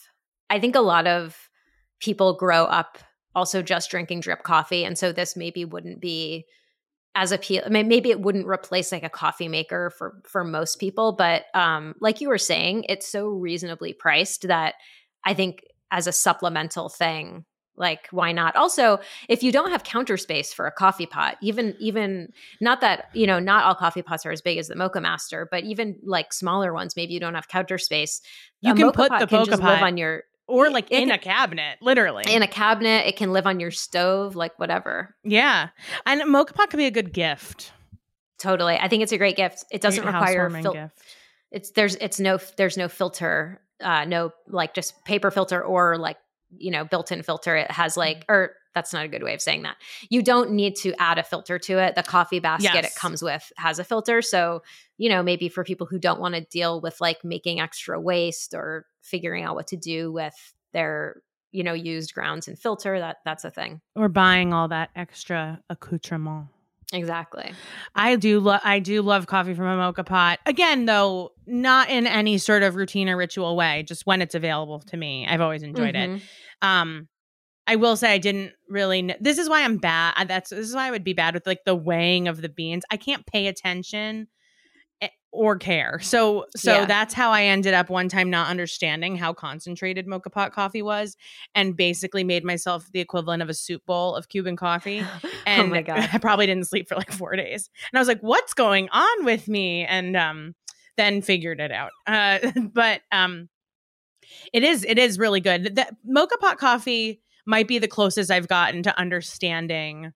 people grow up also just drinking drip coffee. And so this maybe wouldn't be as appealing. Maybe it wouldn't replace like a coffee maker for most people. But like you were saying, it's so reasonably priced that I think as a supplemental thing, like why not? Also, if you don't have counter space for a coffee pot, even not that, not all coffee pots are as big as the Mocha Master, but even like smaller ones, maybe you don't have counter space. You can put the mocha pot live on your or like in a cabinet, literally. In a cabinet, it can live on your stove, like whatever. Yeah. And mocha pot could be a good gift. Totally. I think it's a great gift. It doesn't require gift. There's no filter, no like just paper filter or like, built-in filter. It has like, or that's not a good way of saying that. You don't need to add a filter to it. The coffee basket it comes with has a filter. So, maybe for people who don't want to deal with like making extra waste or figuring out what to do with their used grounds and filter. That's a thing. Or buying all that extra accoutrement. Exactly. I do love coffee from a mocha pot. Again, though, not in any sort of routine or ritual way, just when it's available to me. I've always enjoyed it. I will say I didn't really this is why I'm bad. This is why I would be bad with like the weighing of the beans. I can't pay attention or care. So that's how I ended up one time not understanding how concentrated mocha pot coffee was, and basically made myself the equivalent of a soup bowl of Cuban coffee. And oh my God. I probably didn't sleep for like 4 days. And I was like, what's going on with me? And then figured it out. But it is really good. The mocha pot coffee might be the closest I've gotten to understanding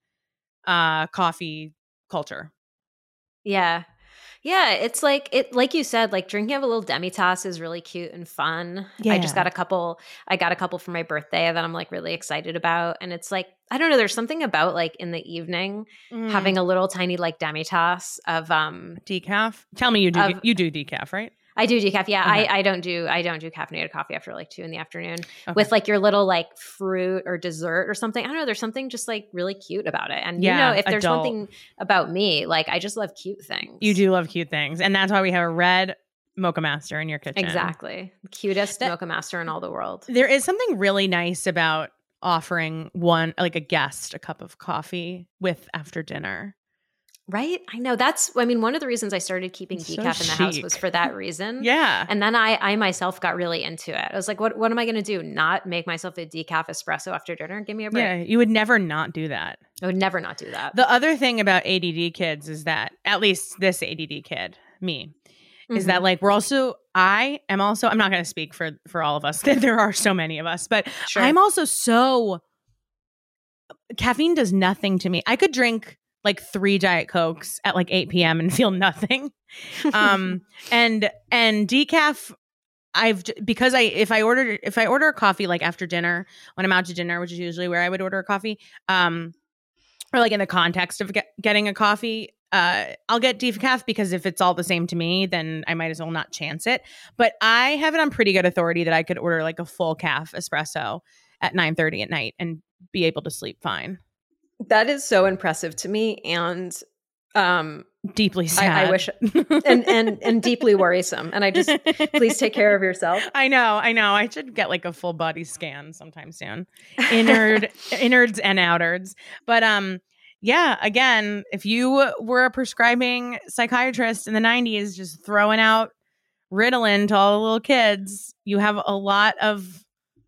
coffee culture. Yeah. Yeah, it's like you said, like drinking of a little demi-tasse is really cute and fun. Yeah. I got a couple for my birthday that I'm like really excited about. And it's like, I don't know, there's something about like in the evening having a little tiny like demi-tasse of decaf. Tell me you do decaf, right? I do decaf. Yeah. Okay. I don't do caffeinated coffee after like 2 p.m. with like your little like fruit or dessert or something. I don't know. There's something just like really cute about it. And if there's one thing about me, like I just love cute things. You do love cute things. And that's why we have a red Mocha Master in your kitchen. Exactly. Cutest Mocha Master in all the world. There is something really nice about offering a guest a cup of coffee with after dinner. Right? I know. one of the reasons I started keeping decaf in the house was for that reason. Yeah. And then I myself got really into it. I was like, what am I going to do? Not make myself a decaf espresso after dinner? Give me a break. Yeah, you would never not do that. I would never not do that. The other thing about ADD kids is that, at least this ADD kid, me, is that like I'm not going to speak for all of us. There are so many of us, but sure. I'm also caffeine does nothing to me. I could drink like 3 Diet Cokes at like 8 p.m. and feel nothing. And decaf, if I order a coffee like after dinner when I'm out to dinner, which is usually where I would order a coffee, or like in the context of getting a coffee, I'll get decaf because if it's all the same to me, then I might as well not chance it. But I have it on pretty good authority that I could order like a full calf espresso at 9:30 at night and be able to sleep fine. That is so impressive to me, and deeply sad. I wish, and deeply worrisome. And I just, please take care of yourself. I know. I should get like a full body scan sometime soon. Innards and outards. But yeah, again, if you were a prescribing psychiatrist in the 90s, just throwing out Ritalin to all the little kids, you have a lot of,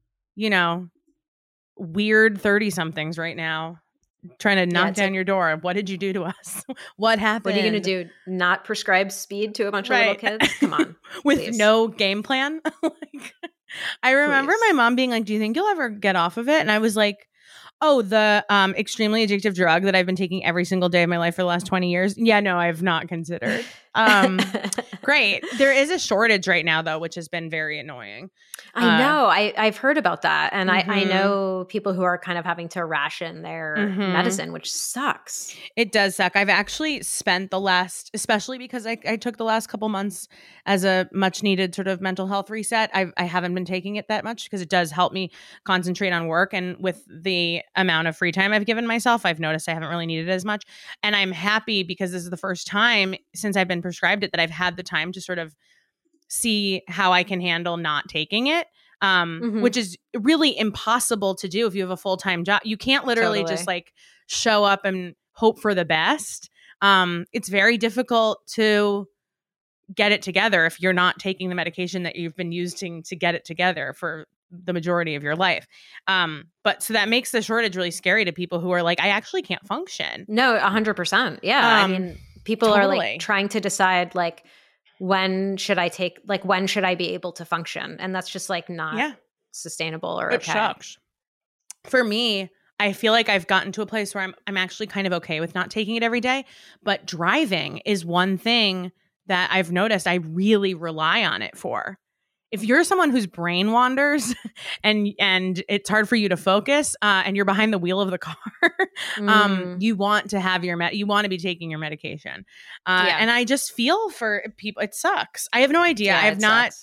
weird 30-somethings right now trying to knock down your door. What did you do to us? What happened? What are you going to do? Not prescribe speed to a bunch of little kids? Come on. With please. No game plan? I remember my mom being like, do you think you'll ever get off of it? And I was like, oh, the extremely addictive drug that I've been taking every single day of my life for the last 20 years? Yeah, no, I've not considered. Great. There is a shortage right now, though, which has been very annoying. I know. I've heard about that. And I know people who are kind of having to ration their medicine, which sucks. It does suck. I've actually spent especially because I took the last couple months as a much needed sort of mental health reset. I haven't been taking it that much because it does help me concentrate on work. And with the amount of free time I've given myself, I've noticed I haven't really needed it as much. And I'm happy because this is the first time since I've been prescribed it that I've had the time to sort of see how I can handle not taking it, which is really impossible to do if you have a full-time job. You can't literally just like show up and hope for the best. It's very difficult to get it together if you're not taking the medication that you've been using to get it together for the majority of your life. But so that makes the shortage really scary to people who are like, I actually can't function. No, 100%. Yeah. I mean, people are like trying to decide like, when should I be able to function? And that's just like not sustainable or it sucks. For me, I feel like I've gotten to a place where I'm actually kind of okay with not taking it every day. But driving is one thing that I've noticed I really rely on it for. If you're someone whose brain wanders and it's hard for you to focus and you're behind the wheel of the car, you want to have you want to be taking your medication. And I just feel for people, it sucks. I have no idea. Yeah,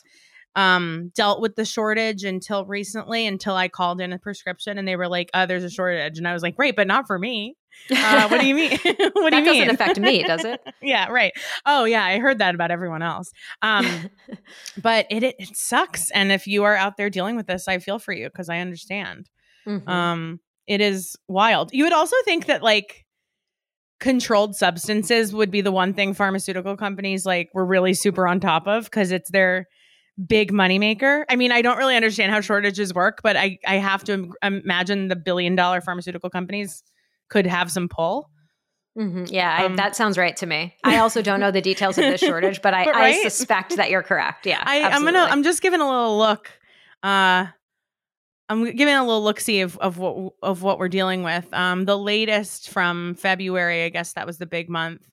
dealt with the shortage until recently, until I called in a prescription and they were like, there's a shortage. And I was like, great, but not for me. What do you mean? What do you mean? That doesn't affect me, does it? Yeah, right. Oh, yeah. I heard that about everyone else. But it sucks. And if you are out there dealing with this, I feel for you because I understand. Mm-hmm. It is wild. You would also think that like controlled substances would be the one thing pharmaceutical companies like were really super on top of because it's their big moneymaker. I mean, I don't really understand how shortages work, but I have to imagine the billion-dollar pharmaceutical companies could have some pull. Mm-hmm. Yeah, that sounds right to me. I also don't know the details of this shortage, but I suspect that you're correct. Yeah, I'm just giving a little look. I'm giving a little look-see of what we're dealing with. The latest from February, I guess that was the big month.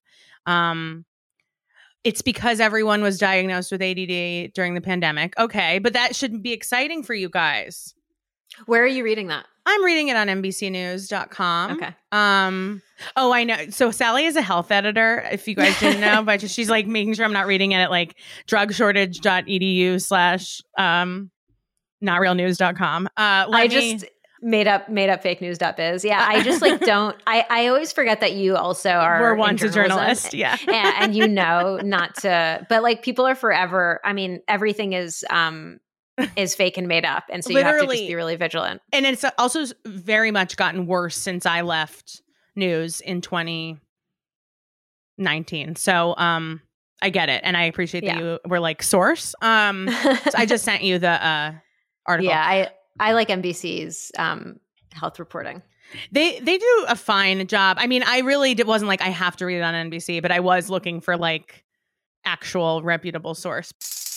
It's because everyone was diagnosed with ADD during the pandemic. Okay, but that shouldn't be exciting for you guys. Where are you reading that? I'm reading it on NBCnews.com. Okay. Oh, I know. So Sally is a health editor, if you guys didn't know, but she's like making sure I'm not reading it at like drugshortage.edu/notrealnews.com. I just made up fake news.biz. Yeah. I just like I always forget that you also are once a journalist. Yeah. and not to, but like people are forever. I mean, everything is fake and made up. And so you have to just be really vigilant. And it's also very much gotten worse since I left news in 2019. So I get it. And I appreciate that you were like source. So I just sent you the article. Yeah, I like NBC's health reporting. They do a fine job. I mean, I really wasn't like I have to read it on NBC, but I was looking for like actual reputable source.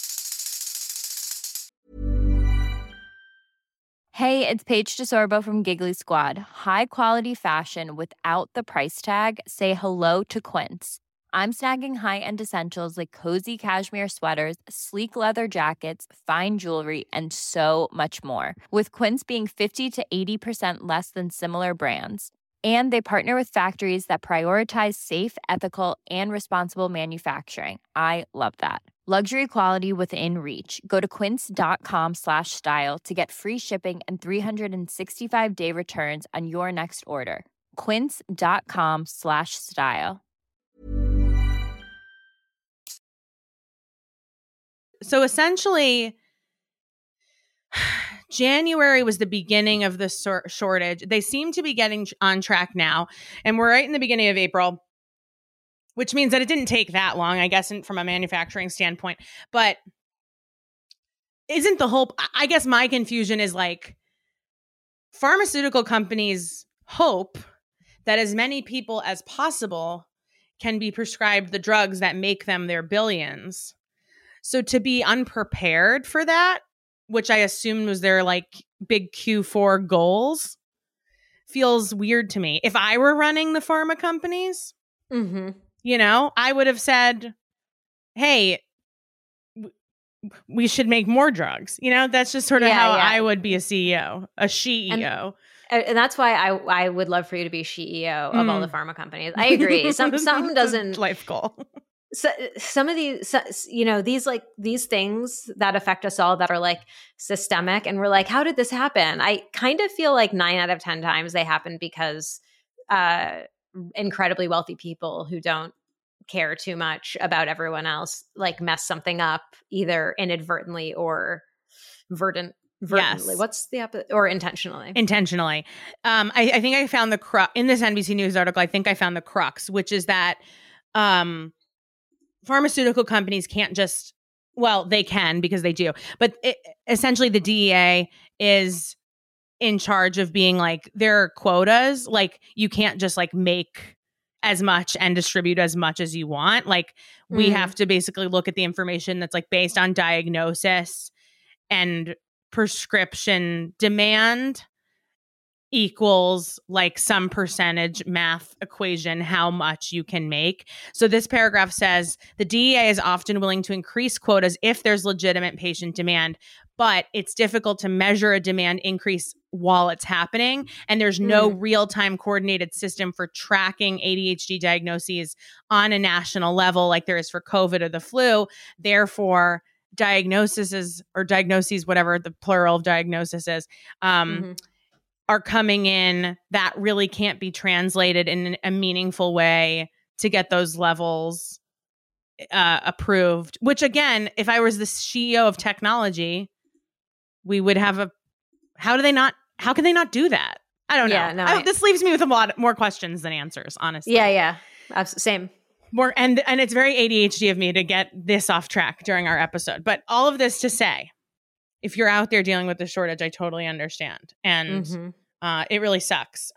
Hey, it's Paige DeSorbo from Giggly Squad. High quality fashion without the price tag. Say hello to Quince. I'm snagging high-end essentials like cozy cashmere sweaters, sleek leather jackets, fine jewelry, and so much more. With Quince being 50 to 80% less than similar brands. And they partner with factories that prioritize safe, ethical, and responsible manufacturing. I love that. Luxury quality within reach. Go to quince.com/style to get free shipping and 365-day returns on your next order. Quince.com/style. So essentially, January was the beginning of the shortage. They seem to be getting on track now. And we're right in the beginning of April, which means that it didn't take that long, I guess, from a manufacturing standpoint. But isn't the whole, I guess my confusion is like pharmaceutical companies hope that as many people as possible can be prescribed the drugs that make them their billions. So to be unprepared for that, which I assumed was their like big Q4 goals, feels weird to me. If I were running the pharma companies, I would have said, hey, we should make more drugs. That's just sort of how I would be a CEO, a CEO. And that's why I would love for you to be CEO of all the pharma companies. I agree. Some doesn't life goal. So some of these, these things that affect us all that are like systemic, and we're like, how did this happen? I kind of feel like 9 out of 10 times they happen because incredibly wealthy people who don't care too much about everyone else like mess something up either inadvertently or verdantly. Yes. What's the opposite? Or intentionally. I think I found the crux in this NBC News article. I think I found the crux, which is that pharmaceutical companies can't just, well, they can because they do, but essentially the DEA is in charge of being like, there are quotas. Like you can't just like make as much and distribute as much as you want. Like we have to basically look at the information that's like based on diagnosis and prescription demand equals like some percentage math equation, how much you can make. So this paragraph says the DEA is often willing to increase quotas if there's legitimate patient demand, but it's difficult to measure a demand increase while it's happening. And there's no real-time coordinated system for tracking ADHD diagnoses on a national level like there is for COVID or the flu. Therefore, diagnoses, whatever the plural of diagnosis is, are coming in that really can't be translated in a meaningful way to get those levels approved. Which again, if I was the CEO of technology, we would have how can they not do that? I don't know. No, this leaves me with a lot more questions than answers, honestly. Yeah. Same. More and it's very ADHD of me to get this off track during our episode. But all of this to say, if you're out there dealing with the shortage, I totally understand. And it really sucks.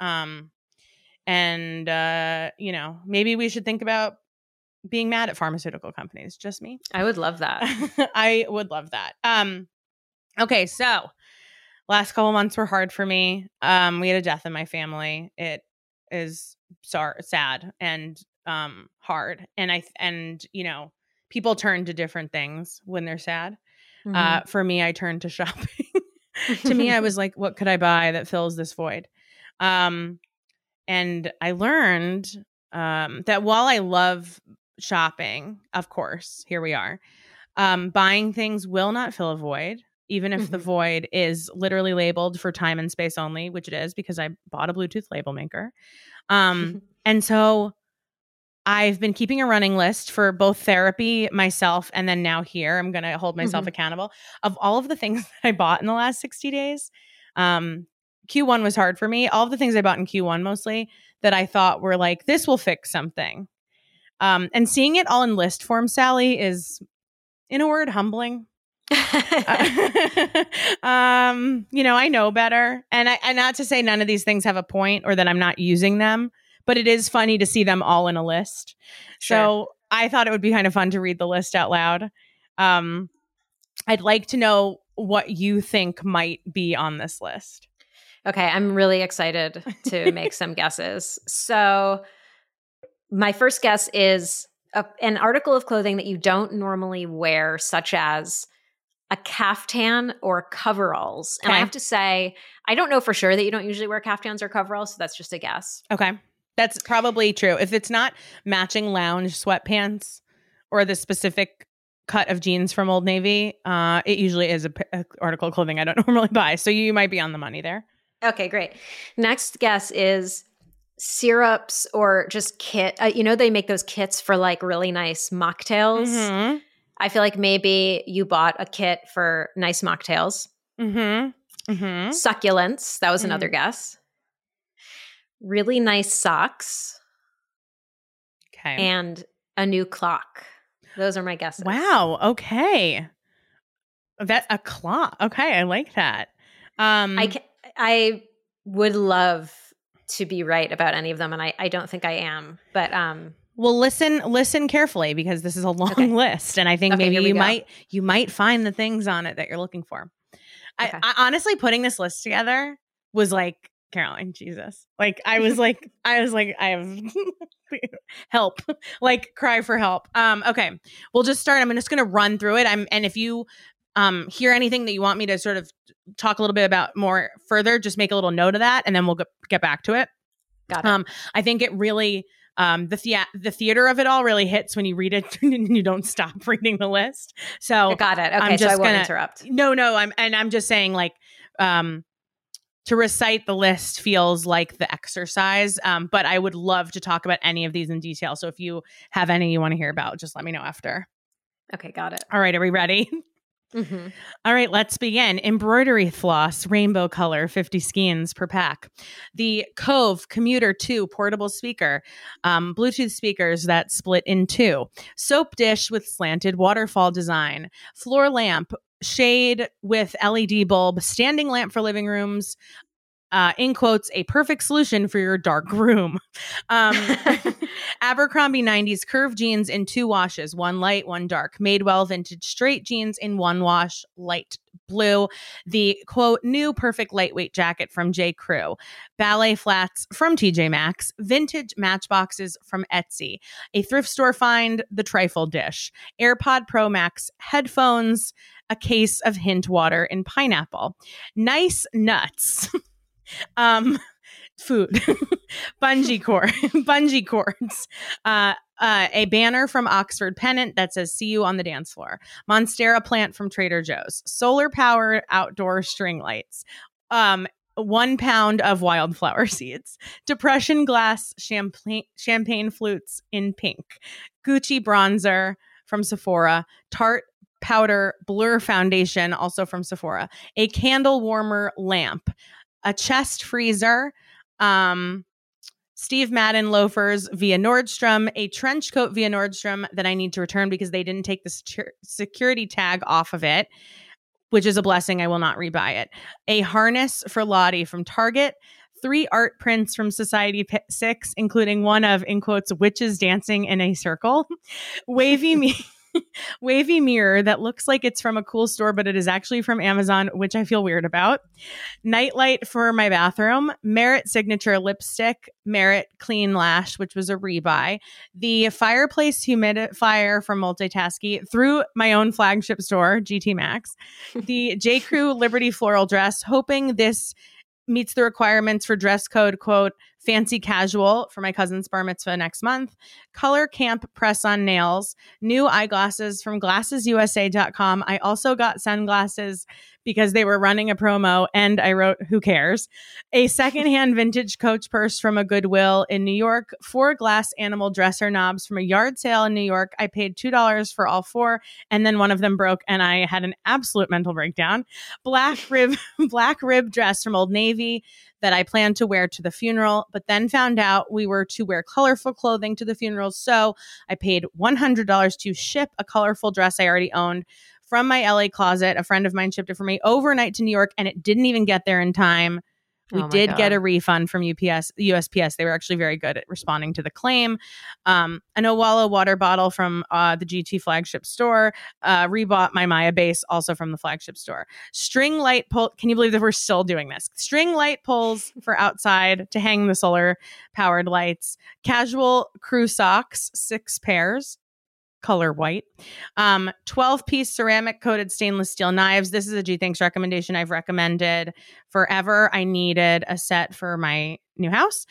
Maybe we should think about being mad at pharmaceutical companies. Just me. I would love that. I would love that. Okay, so last couple months were hard for me. We had a death in my family. It is sad and hard. And people turn to different things when they're sad. For me, I turned to shopping. To me, I was like, what could I buy that fills this void? And I learned that while I love shopping, of course, here we are, buying things will not fill a void, even if the void is literally labeled for time and space only, which it is because I bought a Bluetooth label maker. And so I've been keeping a running list for both therapy, myself, and then now here. I'm going to hold myself accountable of all of the things that I bought in the last 60 days. Q1 was hard for me. All of the things I bought in Q1 mostly that I thought were like, this will fix something. And seeing it all in list form, Sally, is, in a word, humbling. I know better. And not to say none of these things have a point or that I'm not using them, but it is funny to see them all in a list. Sure. So I thought it would be kind of fun to read the list out loud. I'd like to know what you think might be on this list. Okay, I'm really excited to make some guesses. So my first guess is an article of clothing that you don't normally wear, such as a caftan or coveralls. And I have to say, I don't know for sure that you don't usually wear caftans or coveralls, so that's just a guess. Okay. That's probably true. If it's not matching lounge sweatpants or the specific cut of jeans from Old Navy, it usually is a article of clothing I don't normally buy. So you might be on the money there. Okay, great. Next guess is syrups or just kit. They make those kits for like really nice mocktails. I feel like maybe you bought a kit for nice mocktails. Succulents. That was another guess. Really nice socks. Okay. And a new clock. Those are my guesses. Wow. Okay. That a clock. Okay. I like that. I would love to be right about any of them, and I don't think I am. But well, listen carefully, because this is a long list, and I think maybe you might find the things on it that you're looking for. Okay. I honestly, putting this list together was like, Caroline, Jesus. Like I was like, I have help, like cry for help. Okay, we'll just start. I'm just going to run through it. And if you hear anything that you want me to sort of talk a little bit about more further, just make a little note of that, and then we'll get back to it. Got it. I think it really, the theater of it all really hits when you read it and you don't stop reading the list. So I got it. Okay, so I won't interrupt. No, I'm just saying, like, to recite the list feels like the exercise, but I would love to talk about any of these in detail. So if you have any you want to hear about, just let me know after. Okay, got it. All right, are we ready? All right, let's begin. Embroidery floss, rainbow color, 50 skeins per pack. The Cove Commuter 2 portable speaker, Bluetooth speakers that split in two. Soap dish with slanted waterfall design. Floor lamp, shade with LED bulb. Standing lamp for living rooms. In quotes, a perfect solution for your dark room. Abercrombie 90s curved jeans in 2 washes, 1 light, 1 dark. Madewell vintage straight jeans in 1 wash, light blue. The quote, new perfect lightweight jacket from J. Crew. Ballet flats from TJ Maxx. Vintage matchboxes from Etsy. A thrift store find, the trifle dish. AirPod Pro Max headphones. A case of Hint water in pineapple. Nice nuts. food, bungee cords, a banner from Oxford Pennant that says "See you on the dance floor," Monstera plant from Trader Joe's, solar powered outdoor string lights, 1 pound of wildflower seeds, depression glass champagne flutes in pink, Gucci bronzer from Sephora, Tarte powder blur foundation also from Sephora, a candle warmer lamp, a chest freezer, Steve Madden loafers via Nordstrom, a trench coat via Nordstrom that I need to return because they didn't take the security tag off of it, which is a blessing. I will not rebuy it. A harness for Lottie from Target, 3 art prints from Society 6, including one of, in quotes, witches dancing in a circle, wavy mirror that looks like it's from a cool store, but it is actually from Amazon, which I feel weird about. Nightlight for my bathroom. Merit signature lipstick. Merit clean lash, which was a rebuy. The fireplace humidifier from Multitasky through my own flagship store, GT Maxx. The J. Crew Liberty floral dress, hoping this meets the requirements for dress code, quote, fancy casual for my cousin's bar mitzvah next month. Color Camp press-on nails. New eyeglasses from glassesusa.com. I also got sunglasses because they were running a promo, and I wrote, who cares? A secondhand vintage Coach purse from a Goodwill in New York. 4 glass animal dresser knobs from a yard sale in New York. I paid $2 for all 4, and then one of them broke, and I had an absolute mental breakdown. Black rib dress from Old Navy that I planned to wear to the funeral, but then found out we were to wear colorful clothing to the funeral. So I paid $100 to ship a colorful dress I already owned from my LA closet. A friend of mine shipped it for me overnight to New York, and it didn't even get there in time. We did get a refund from USPS. They were actually very good at responding to the claim. An Owala water bottle from the GT flagship store. Rebought my Maya base, also from the flagship store. String light pull. Can you believe that we're still doing this? String light pulls for outside to hang the solar powered lights. Casual crew socks, 6 pairs. Color white. 12-piece ceramic coated stainless steel knives. This is a G Thanks recommendation I've recommended forever. I needed a set for my new house.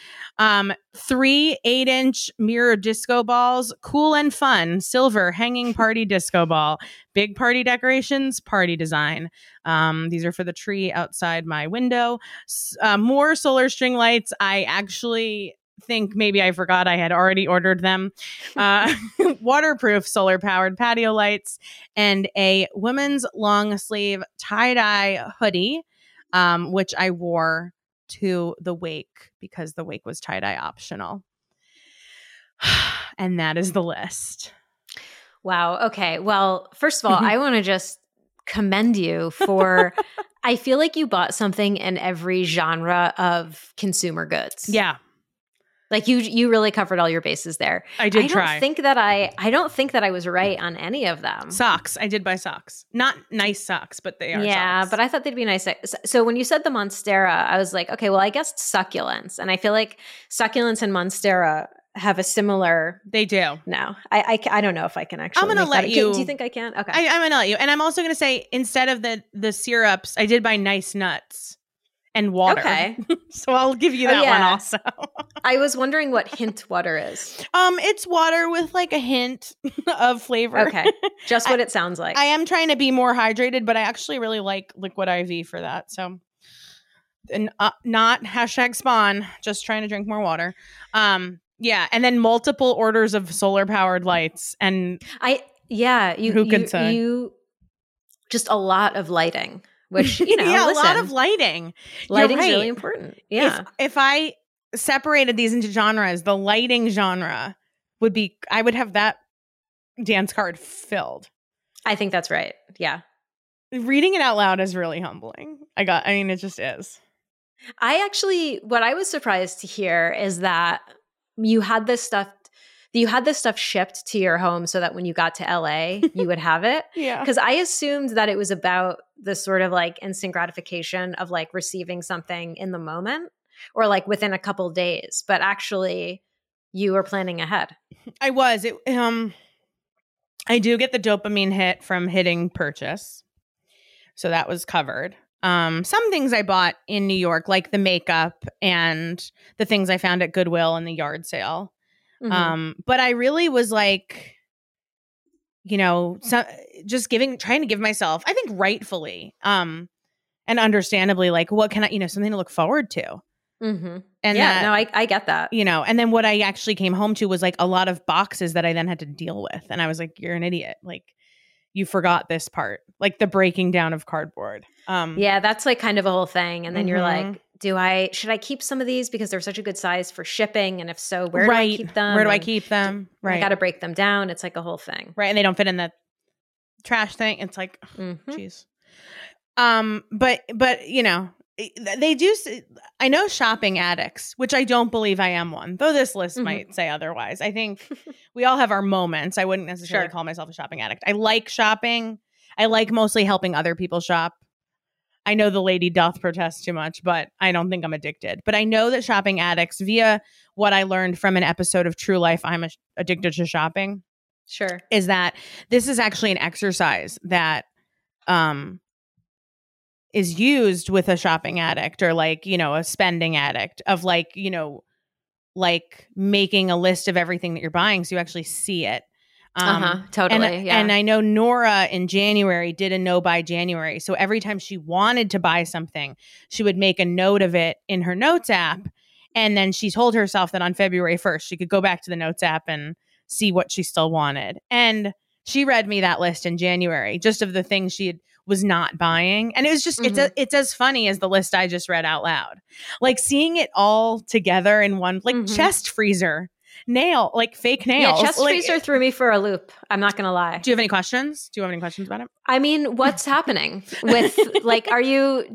3 8-inch mirror disco balls. Cool and fun. Silver hanging party disco ball. Big party decorations. Party design. These are for the tree outside my window. More solar string lights. I actually think maybe I forgot I had already ordered them. Waterproof solar powered patio lights, and a women's long sleeve tie-dye hoodie, which I wore to the wake because the wake was tie-dye optional. And that is the list. Wow. Okay. Well, first of all, I want to just commend you for I feel like you bought something in every genre of consumer goods. Yeah. Like you really covered all your bases there. I did try. I don't think that I was right on any of them. Socks. I did buy socks. Not nice socks, but they are socks. But I thought they'd be nice. So when you said the Monstera, I was like, okay, well, I guess succulents. And I feel like succulents and Monstera have a similar. They do. No, I don't know if I can actually. I'm going to let you. Do you think I can? Okay. I'm going to let you. And I'm also going to say, instead of the syrups, I did buy nice nuts and water. Okay. So I'll give you that one also. I was wondering what hint water is. It's water with like a hint of flavor. Okay. Just what it sounds like. I am trying to be more hydrated, but I actually really like Liquid IV for that. So and not #spawn, just trying to drink more water. Yeah, and then multiple orders of solar powered lights, and who can say? You just a lot of lighting, which a lot of lighting. Lighting is really important. Yeah, if I separated these into genres, the lighting genre I would have that dance card filled. I think that's right. Yeah, reading it out loud is really humbling. It just is. What I was surprised to hear is that you had this stuff shipped to your home so that when you got to LA, you would have it. Yeah. Because I assumed that it was about the sort of like instant gratification of like receiving something in the moment or like within a couple days. But actually, you were planning ahead. I was. I do get the dopamine hit from hitting purchase. So that was covered. Some things I bought in New York, like the makeup and the things I found at Goodwill in the yard sale. But I really was like, trying to give myself, I think rightfully, and understandably, like, what can I, something to look forward to. Mm-hmm. And I get that. And then what I actually came home to was like a lot of boxes that I then had to deal with. And I was like, you're an idiot. Like, you forgot this part, like the breaking down of cardboard. Yeah, that's like kind of a whole thing. And then you're like, should I keep some of these because they're such a good size for shipping? And if so, where do I keep them? Where do I keep them? Right. I got to break them down. It's like a whole thing. Right. And they don't fit in the trash thing. It's like, geez. But they do. I know shopping addicts, which I don't believe I am one, though this list might say otherwise. I think we all have our moments. I wouldn't necessarily call myself a shopping addict. I like shopping. I like mostly helping other people shop. I know the lady doth protest too much, but I don't think I'm addicted. But I know that shopping addicts, via what I learned from an episode of True Life, I'm addicted to shopping. Sure. Is that this is actually an exercise that is used with a shopping addict or like, a spending addict of like, like making a list of everything that you're buying so you actually see it. Totally. And I know Nora in January did a no buy January. So every time she wanted to buy something, she would make a note of it in her notes app. And then she told herself that on February 1st, she could go back to the notes app and see what she still wanted. And she read me that list in January, just of the things she was not buying. And it was just, it's as funny as the list I just read out loud. Like seeing it all together in one, like chest freezer, like fake nails. Yeah, chest freezer threw me for a loop. I'm not going to lie. Do you have any questions? Do you have any questions about it? I mean, what's happening with like, are you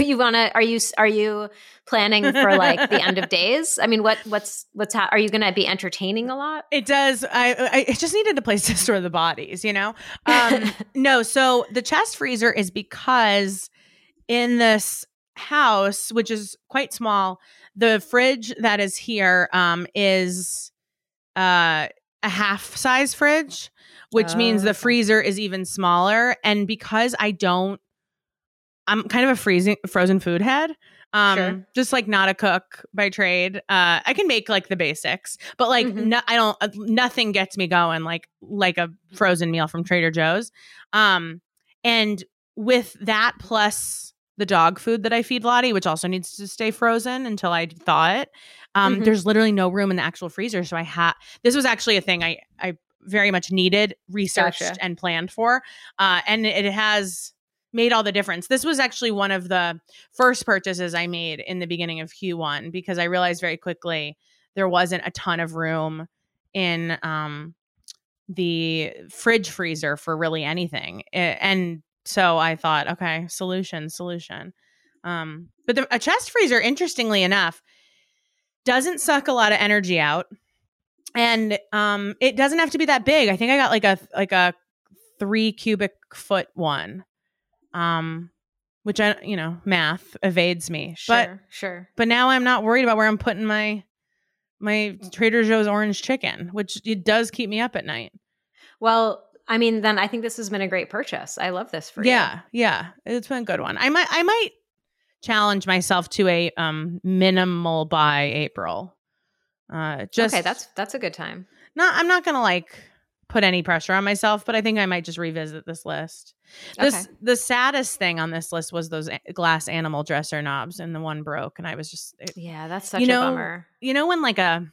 planning for like the end of days? I mean, are you going to be entertaining a lot? It does. I just needed a place to store the bodies, No, so the chest freezer is because in this house, which is quite small, the fridge that is here is a half size fridge, which means the freezer is even smaller. And because I'm kind of a frozen food head. Just like not a cook by trade. I can make like the basics, but like nothing gets me going like a frozen meal from Trader Joe's. And with that plus the dog food that I feed Lottie, which also needs to stay frozen until I thaw it, there's literally no room in the actual freezer. So this was actually a thing I very much needed, researched and planned for. And it has made all the difference. This was actually one of the first purchases I made in the beginning of Q1 because I realized very quickly there wasn't a ton of room in the fridge freezer for really anything. And so I thought, okay, solution. But a chest freezer, interestingly enough, doesn't suck a lot of energy out. And it doesn't have to be that big. I think I got like a 3 cubic foot one. Which math evades me. Sure. But now I'm not worried about where I'm putting my Trader Joe's orange chicken, which it does keep me up at night. Well, I mean, then I think this has been a great purchase. I love this for you. Yeah. It's been a good one. I might challenge myself to a minimal by April. Okay, that's a good time. I'm not gonna like put any pressure on myself, but I think I might just revisit this list. The saddest thing on this list was those glass animal dresser knobs, and the one broke, and I was just that's such a bummer. When like a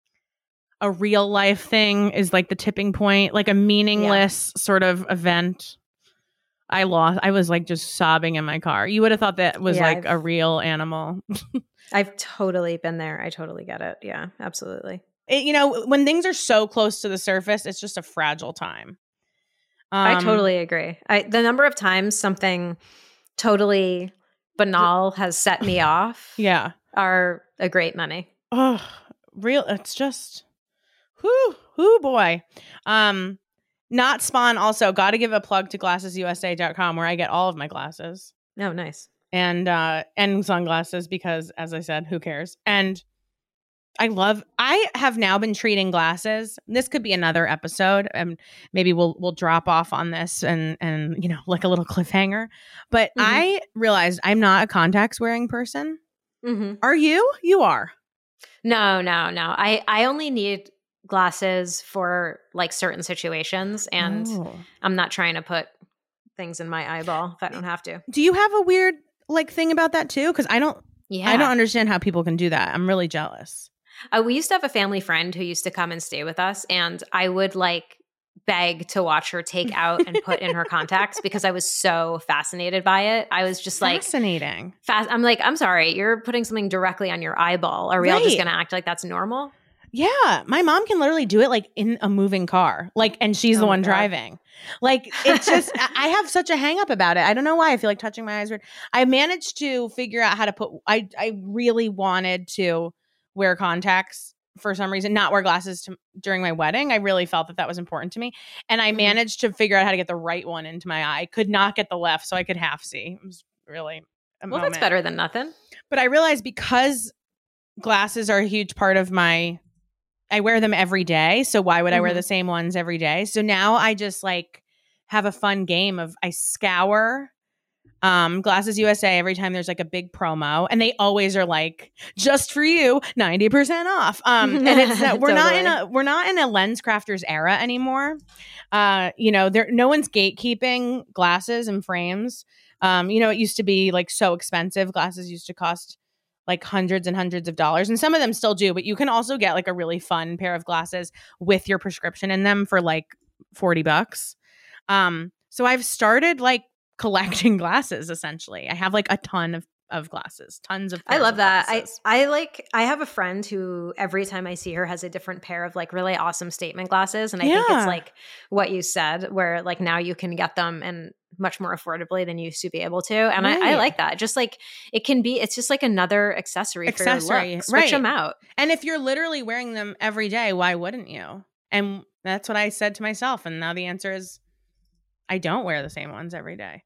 real life thing is like the tipping point, like a meaningless sort of event. I was like just sobbing in my car. You would have thought that was like a real animal. I've totally been there. I totally get it. Yeah, absolutely. When things are so close to the surface, it's just a fragile time. I totally agree. The number of times something totally banal has set me off are a great many. Oh, real. It's just, whoo boy. Not Spawn also. Got to give a plug to GlassesUSA.com where I get all of my glasses. Oh, nice. And sunglasses because, as I said, who cares? And I have now been treating glasses. This could be another episode, and maybe we'll drop off on this and like a little cliffhanger. But I realized I'm not a contacts wearing person. Are you? You are. No. I only need glasses for like certain situations, and I'm not trying to put things in my eyeball if I don't have to. Do you have a weird like thing about that too? Because I don't understand how people can do that. I'm really jealous. We used to have a family friend who used to come and stay with us, and I would like beg to watch her take out and put in her contacts because I was so fascinated by it. I was just like fascinating. I'm like, I'm sorry, you're putting something directly on your eyeball. Are we all just going to act like that's normal? Yeah, my mom can literally do it like in a moving car, like, and she's the one driving. Like, it's just, I have such a hang up about it. I don't know why. I feel like touching my eyes weird. I managed to figure out how to put. I really wanted to wear contacts for some reason, not wear glasses during my wedding. I really felt that was important to me, and I managed to figure out how to get the right one into my eye. Could not get the left, so I could half see. It was really a moment. That's better than nothing. But I realized because glasses are a huge part of I wear them every day. So why would I wear the same ones every day? So now I just like have a fun game of I scour Glasses USA every time there's like a big promo, and they always are like, just for you, 90% off. And it's we're not in a lens crafters era anymore. No one's gatekeeping glasses and frames. It used to be like so expensive. Glasses used to cost like hundreds and hundreds of dollars, and some of them still do, but you can also get like a really fun pair of glasses with your prescription in them for like $40. So I've started like collecting glasses. Essentially, I have like a ton of glasses, tons of. I love that. Glasses. I have a friend who every time I see her has a different pair of like really awesome statement glasses, and I think it's like what you said, where like now you can get them and much more affordably than you used to be able to, and I like that. Just like it's just like another accessory for your look. Switch them out. And if you're literally wearing them every day, why wouldn't you? And that's what I said to myself, and now the answer is I don't wear the same ones every day.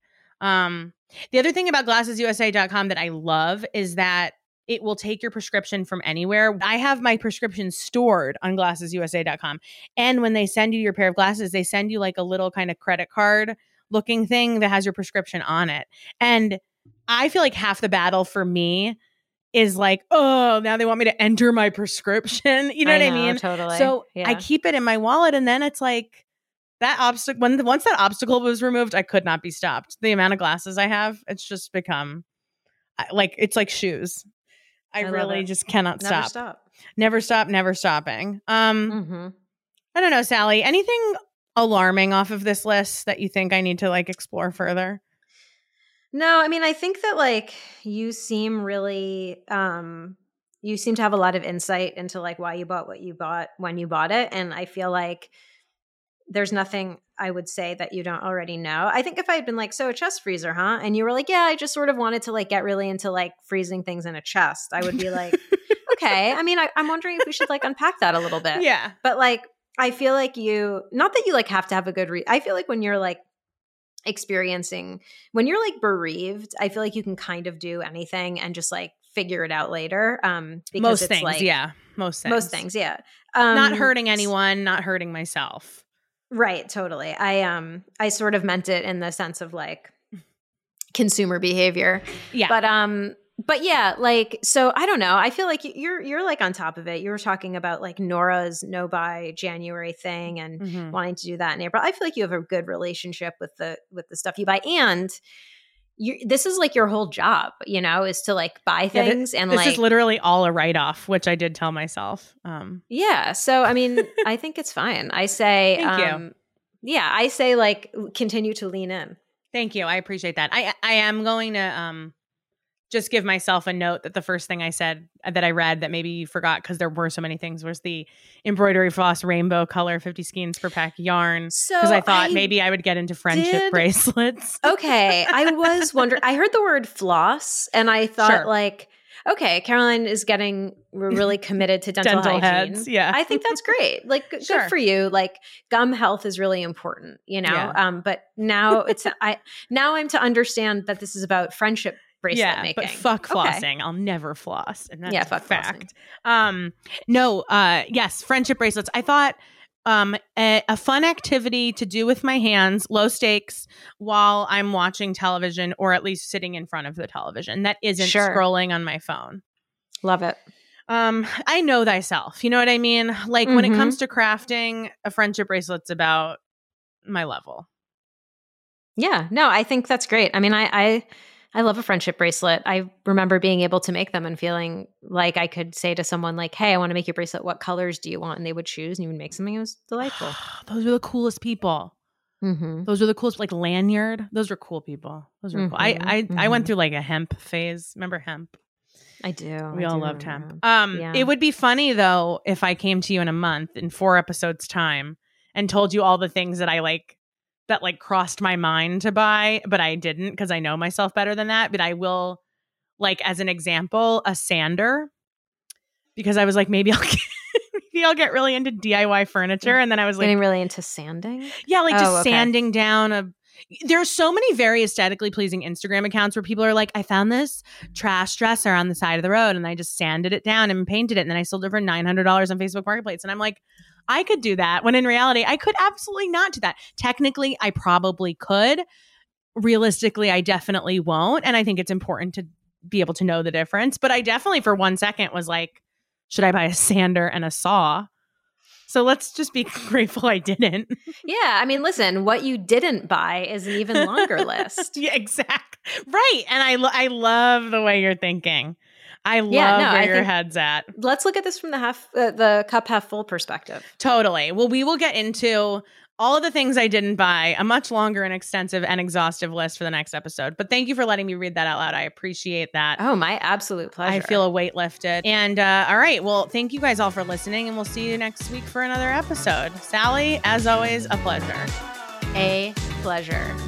The other thing about GlassesUSA.com that I love is that it will take your prescription from anywhere. I have my prescription stored on GlassesUSA.com. And when they send you your pair of glasses, they send you like a little kind of credit card looking thing that has your prescription on it. And I feel like half the battle for me is like, oh, now they want me to enter my prescription. You know what I mean? Totally. So I keep it in my wallet, and then it's like, that obstacle, once that obstacle was removed, I could not be stopped. The amount of glasses I have, it's just become like, it's like shoes. I really just cannot stop. Never stop, never stopping. I don't know, Sally, anything alarming off of this list that you think I need to like explore further? No, I mean, I think that like you seem really, you seem to have a lot of insight into like why you bought what you bought when you bought it. And I feel like there's nothing I would say that you don't already know. I think if I had been like, so a chest freezer, huh? And you were like, yeah, I just sort of wanted to like get really into like freezing things in a chest, I would be like, okay. I mean, I'm wondering if we should like unpack that a little bit. Yeah. But like, I feel like not that you like have to have a good I feel like when you're like when you're like bereaved, I feel like you can kind of do anything and just like figure it out later. Because most it's things, like, yeah. Most things, yeah. Not hurting anyone, not hurting myself. Right, totally. I sort of meant it in the sense of like consumer behavior. Yeah. But yeah, like, so I don't know. I feel like you're like on top of it. You were talking about like Nora's no buy January thing and wanting to do that in April. I feel like you have a good relationship with the stuff you buy, and this is like your whole job, is to like buy things. And this like, is literally all a write-off, which I did tell myself. Yeah. So, I mean, I think it's fine. I say, thank you. Yeah. I say like, continue to lean in. Thank you. I appreciate that. I am going to, just give myself a note that the first thing I said that I read that maybe you forgot because there were so many things was the embroidery floss rainbow color 50 skeins per pack yarn. Because I thought maybe I would get into friendship bracelets. Okay. I was wondering, I heard the word floss and I thought like, okay, Caroline is getting really committed to dental hygiene. Heads, yeah. I think that's great. Like, good for you. Like, gum health is really important, Yeah. But now now I'm to understand that this is about friendship bracelet making. But fuck flossing. I'll never floss. And that's fuck a fact. Yes, friendship bracelets. I thought a fun activity to do with my hands, low stakes, while I'm watching television or at least sitting in front of the television. That isn't scrolling on my phone. Love it. I know thyself. You know what I mean? Like when it comes to crafting, a friendship bracelet's about my level. Yeah, no, I think that's great. I mean, I love a friendship bracelet. I remember being able to make them and feeling like I could say to someone like, hey, I want to make your bracelet. What colors do you want? And they would choose and you would make something. It was delightful. Those were the coolest people. Those were the coolest, like lanyard. Those were cool people. Those were cool. I went through like a hemp phase. Remember hemp? I do. We all loved hemp. It would be funny though if I came to you in a month in 4 episodes time and told you all the things that I like that like crossed my mind to buy, but I didn't because I know myself better than that. But I will, like as an example, a sander, because I was like, maybe I'll get really into DIY furniture. And then I was like, getting really into sanding. Yeah, like just sanding down there's so many very aesthetically pleasing Instagram accounts where people are like, I found this trash dresser on the side of the road and I just sanded it down and painted it. And then I sold it for $900 on Facebook Marketplace. And I'm like, I could do that, when in reality, I could absolutely not do that. Technically, I probably could. Realistically, I definitely won't. And I think it's important to be able to know the difference. But I definitely, for 1 second, was like, should I buy a sander and a saw? So let's just be grateful I didn't. Yeah. I mean, listen, what you didn't buy is an even longer list. Yeah, exactly. Right. And I love the way you're thinking. I love where your head's at. Let's look at this from the cup half full perspective. Totally. Well, we will get into all of the things I didn't buy, a much longer and extensive and exhaustive list for the next episode. But thank you for letting me read that out loud. I appreciate that. Oh, my absolute pleasure. I feel a weight lifted. And all right. Well, thank you guys all for listening, and we'll see you next week for another episode. Sally, as always, a pleasure. A pleasure.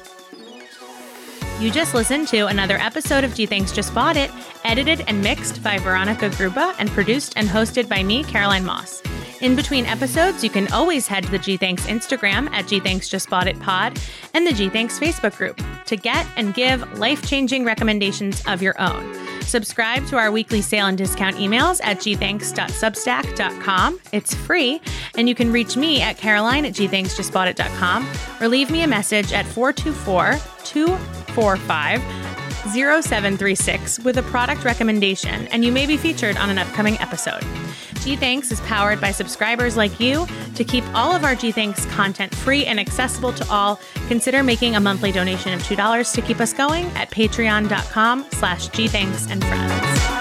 You just listened to another episode of G Thanks Just Bought It, edited and mixed by Veronica Gruba and produced and hosted by me, Caroline Moss. In between episodes, you can always head to the G Thanks Instagram at G Thanks Just Bought It Pod and the G Thanks Facebook group to get and give life-changing recommendations of your own. Subscribe to our weekly sale and discount emails at gthanks.substack.com. It's free, and you can reach me at caroline@gthanksjustboughtit.com or leave me a message at 424-245-0736 with a product recommendation, and you may be featured on an upcoming episode. G Thanks is powered by subscribers like you. To keep all of our G Thanks content free and accessible to all, consider making a monthly donation of $2 to keep us going at patreon.com/gthanksandfriends.